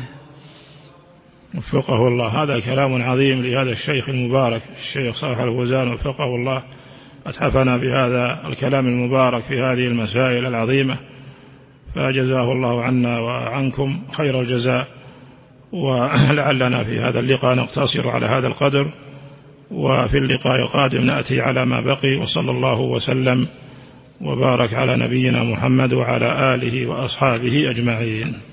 Speaker 2: وفقه الله. هذا كلام عظيم لهذا الشيخ المبارك الشيخ صالح الفوزان، وفقه الله، أتحفنا بهذا الكلام المبارك في هذه المسائل العظيمة، فجزاه الله عنا وعنكم خير الجزاء. ولعلنا في هذا اللقاء نقتصر على هذا القدر، وفي اللقاء القادم نأتي على ما بقي. وصلى الله وسلم وبارك على نبينا محمد وعلى آله وأصحابه أجمعين.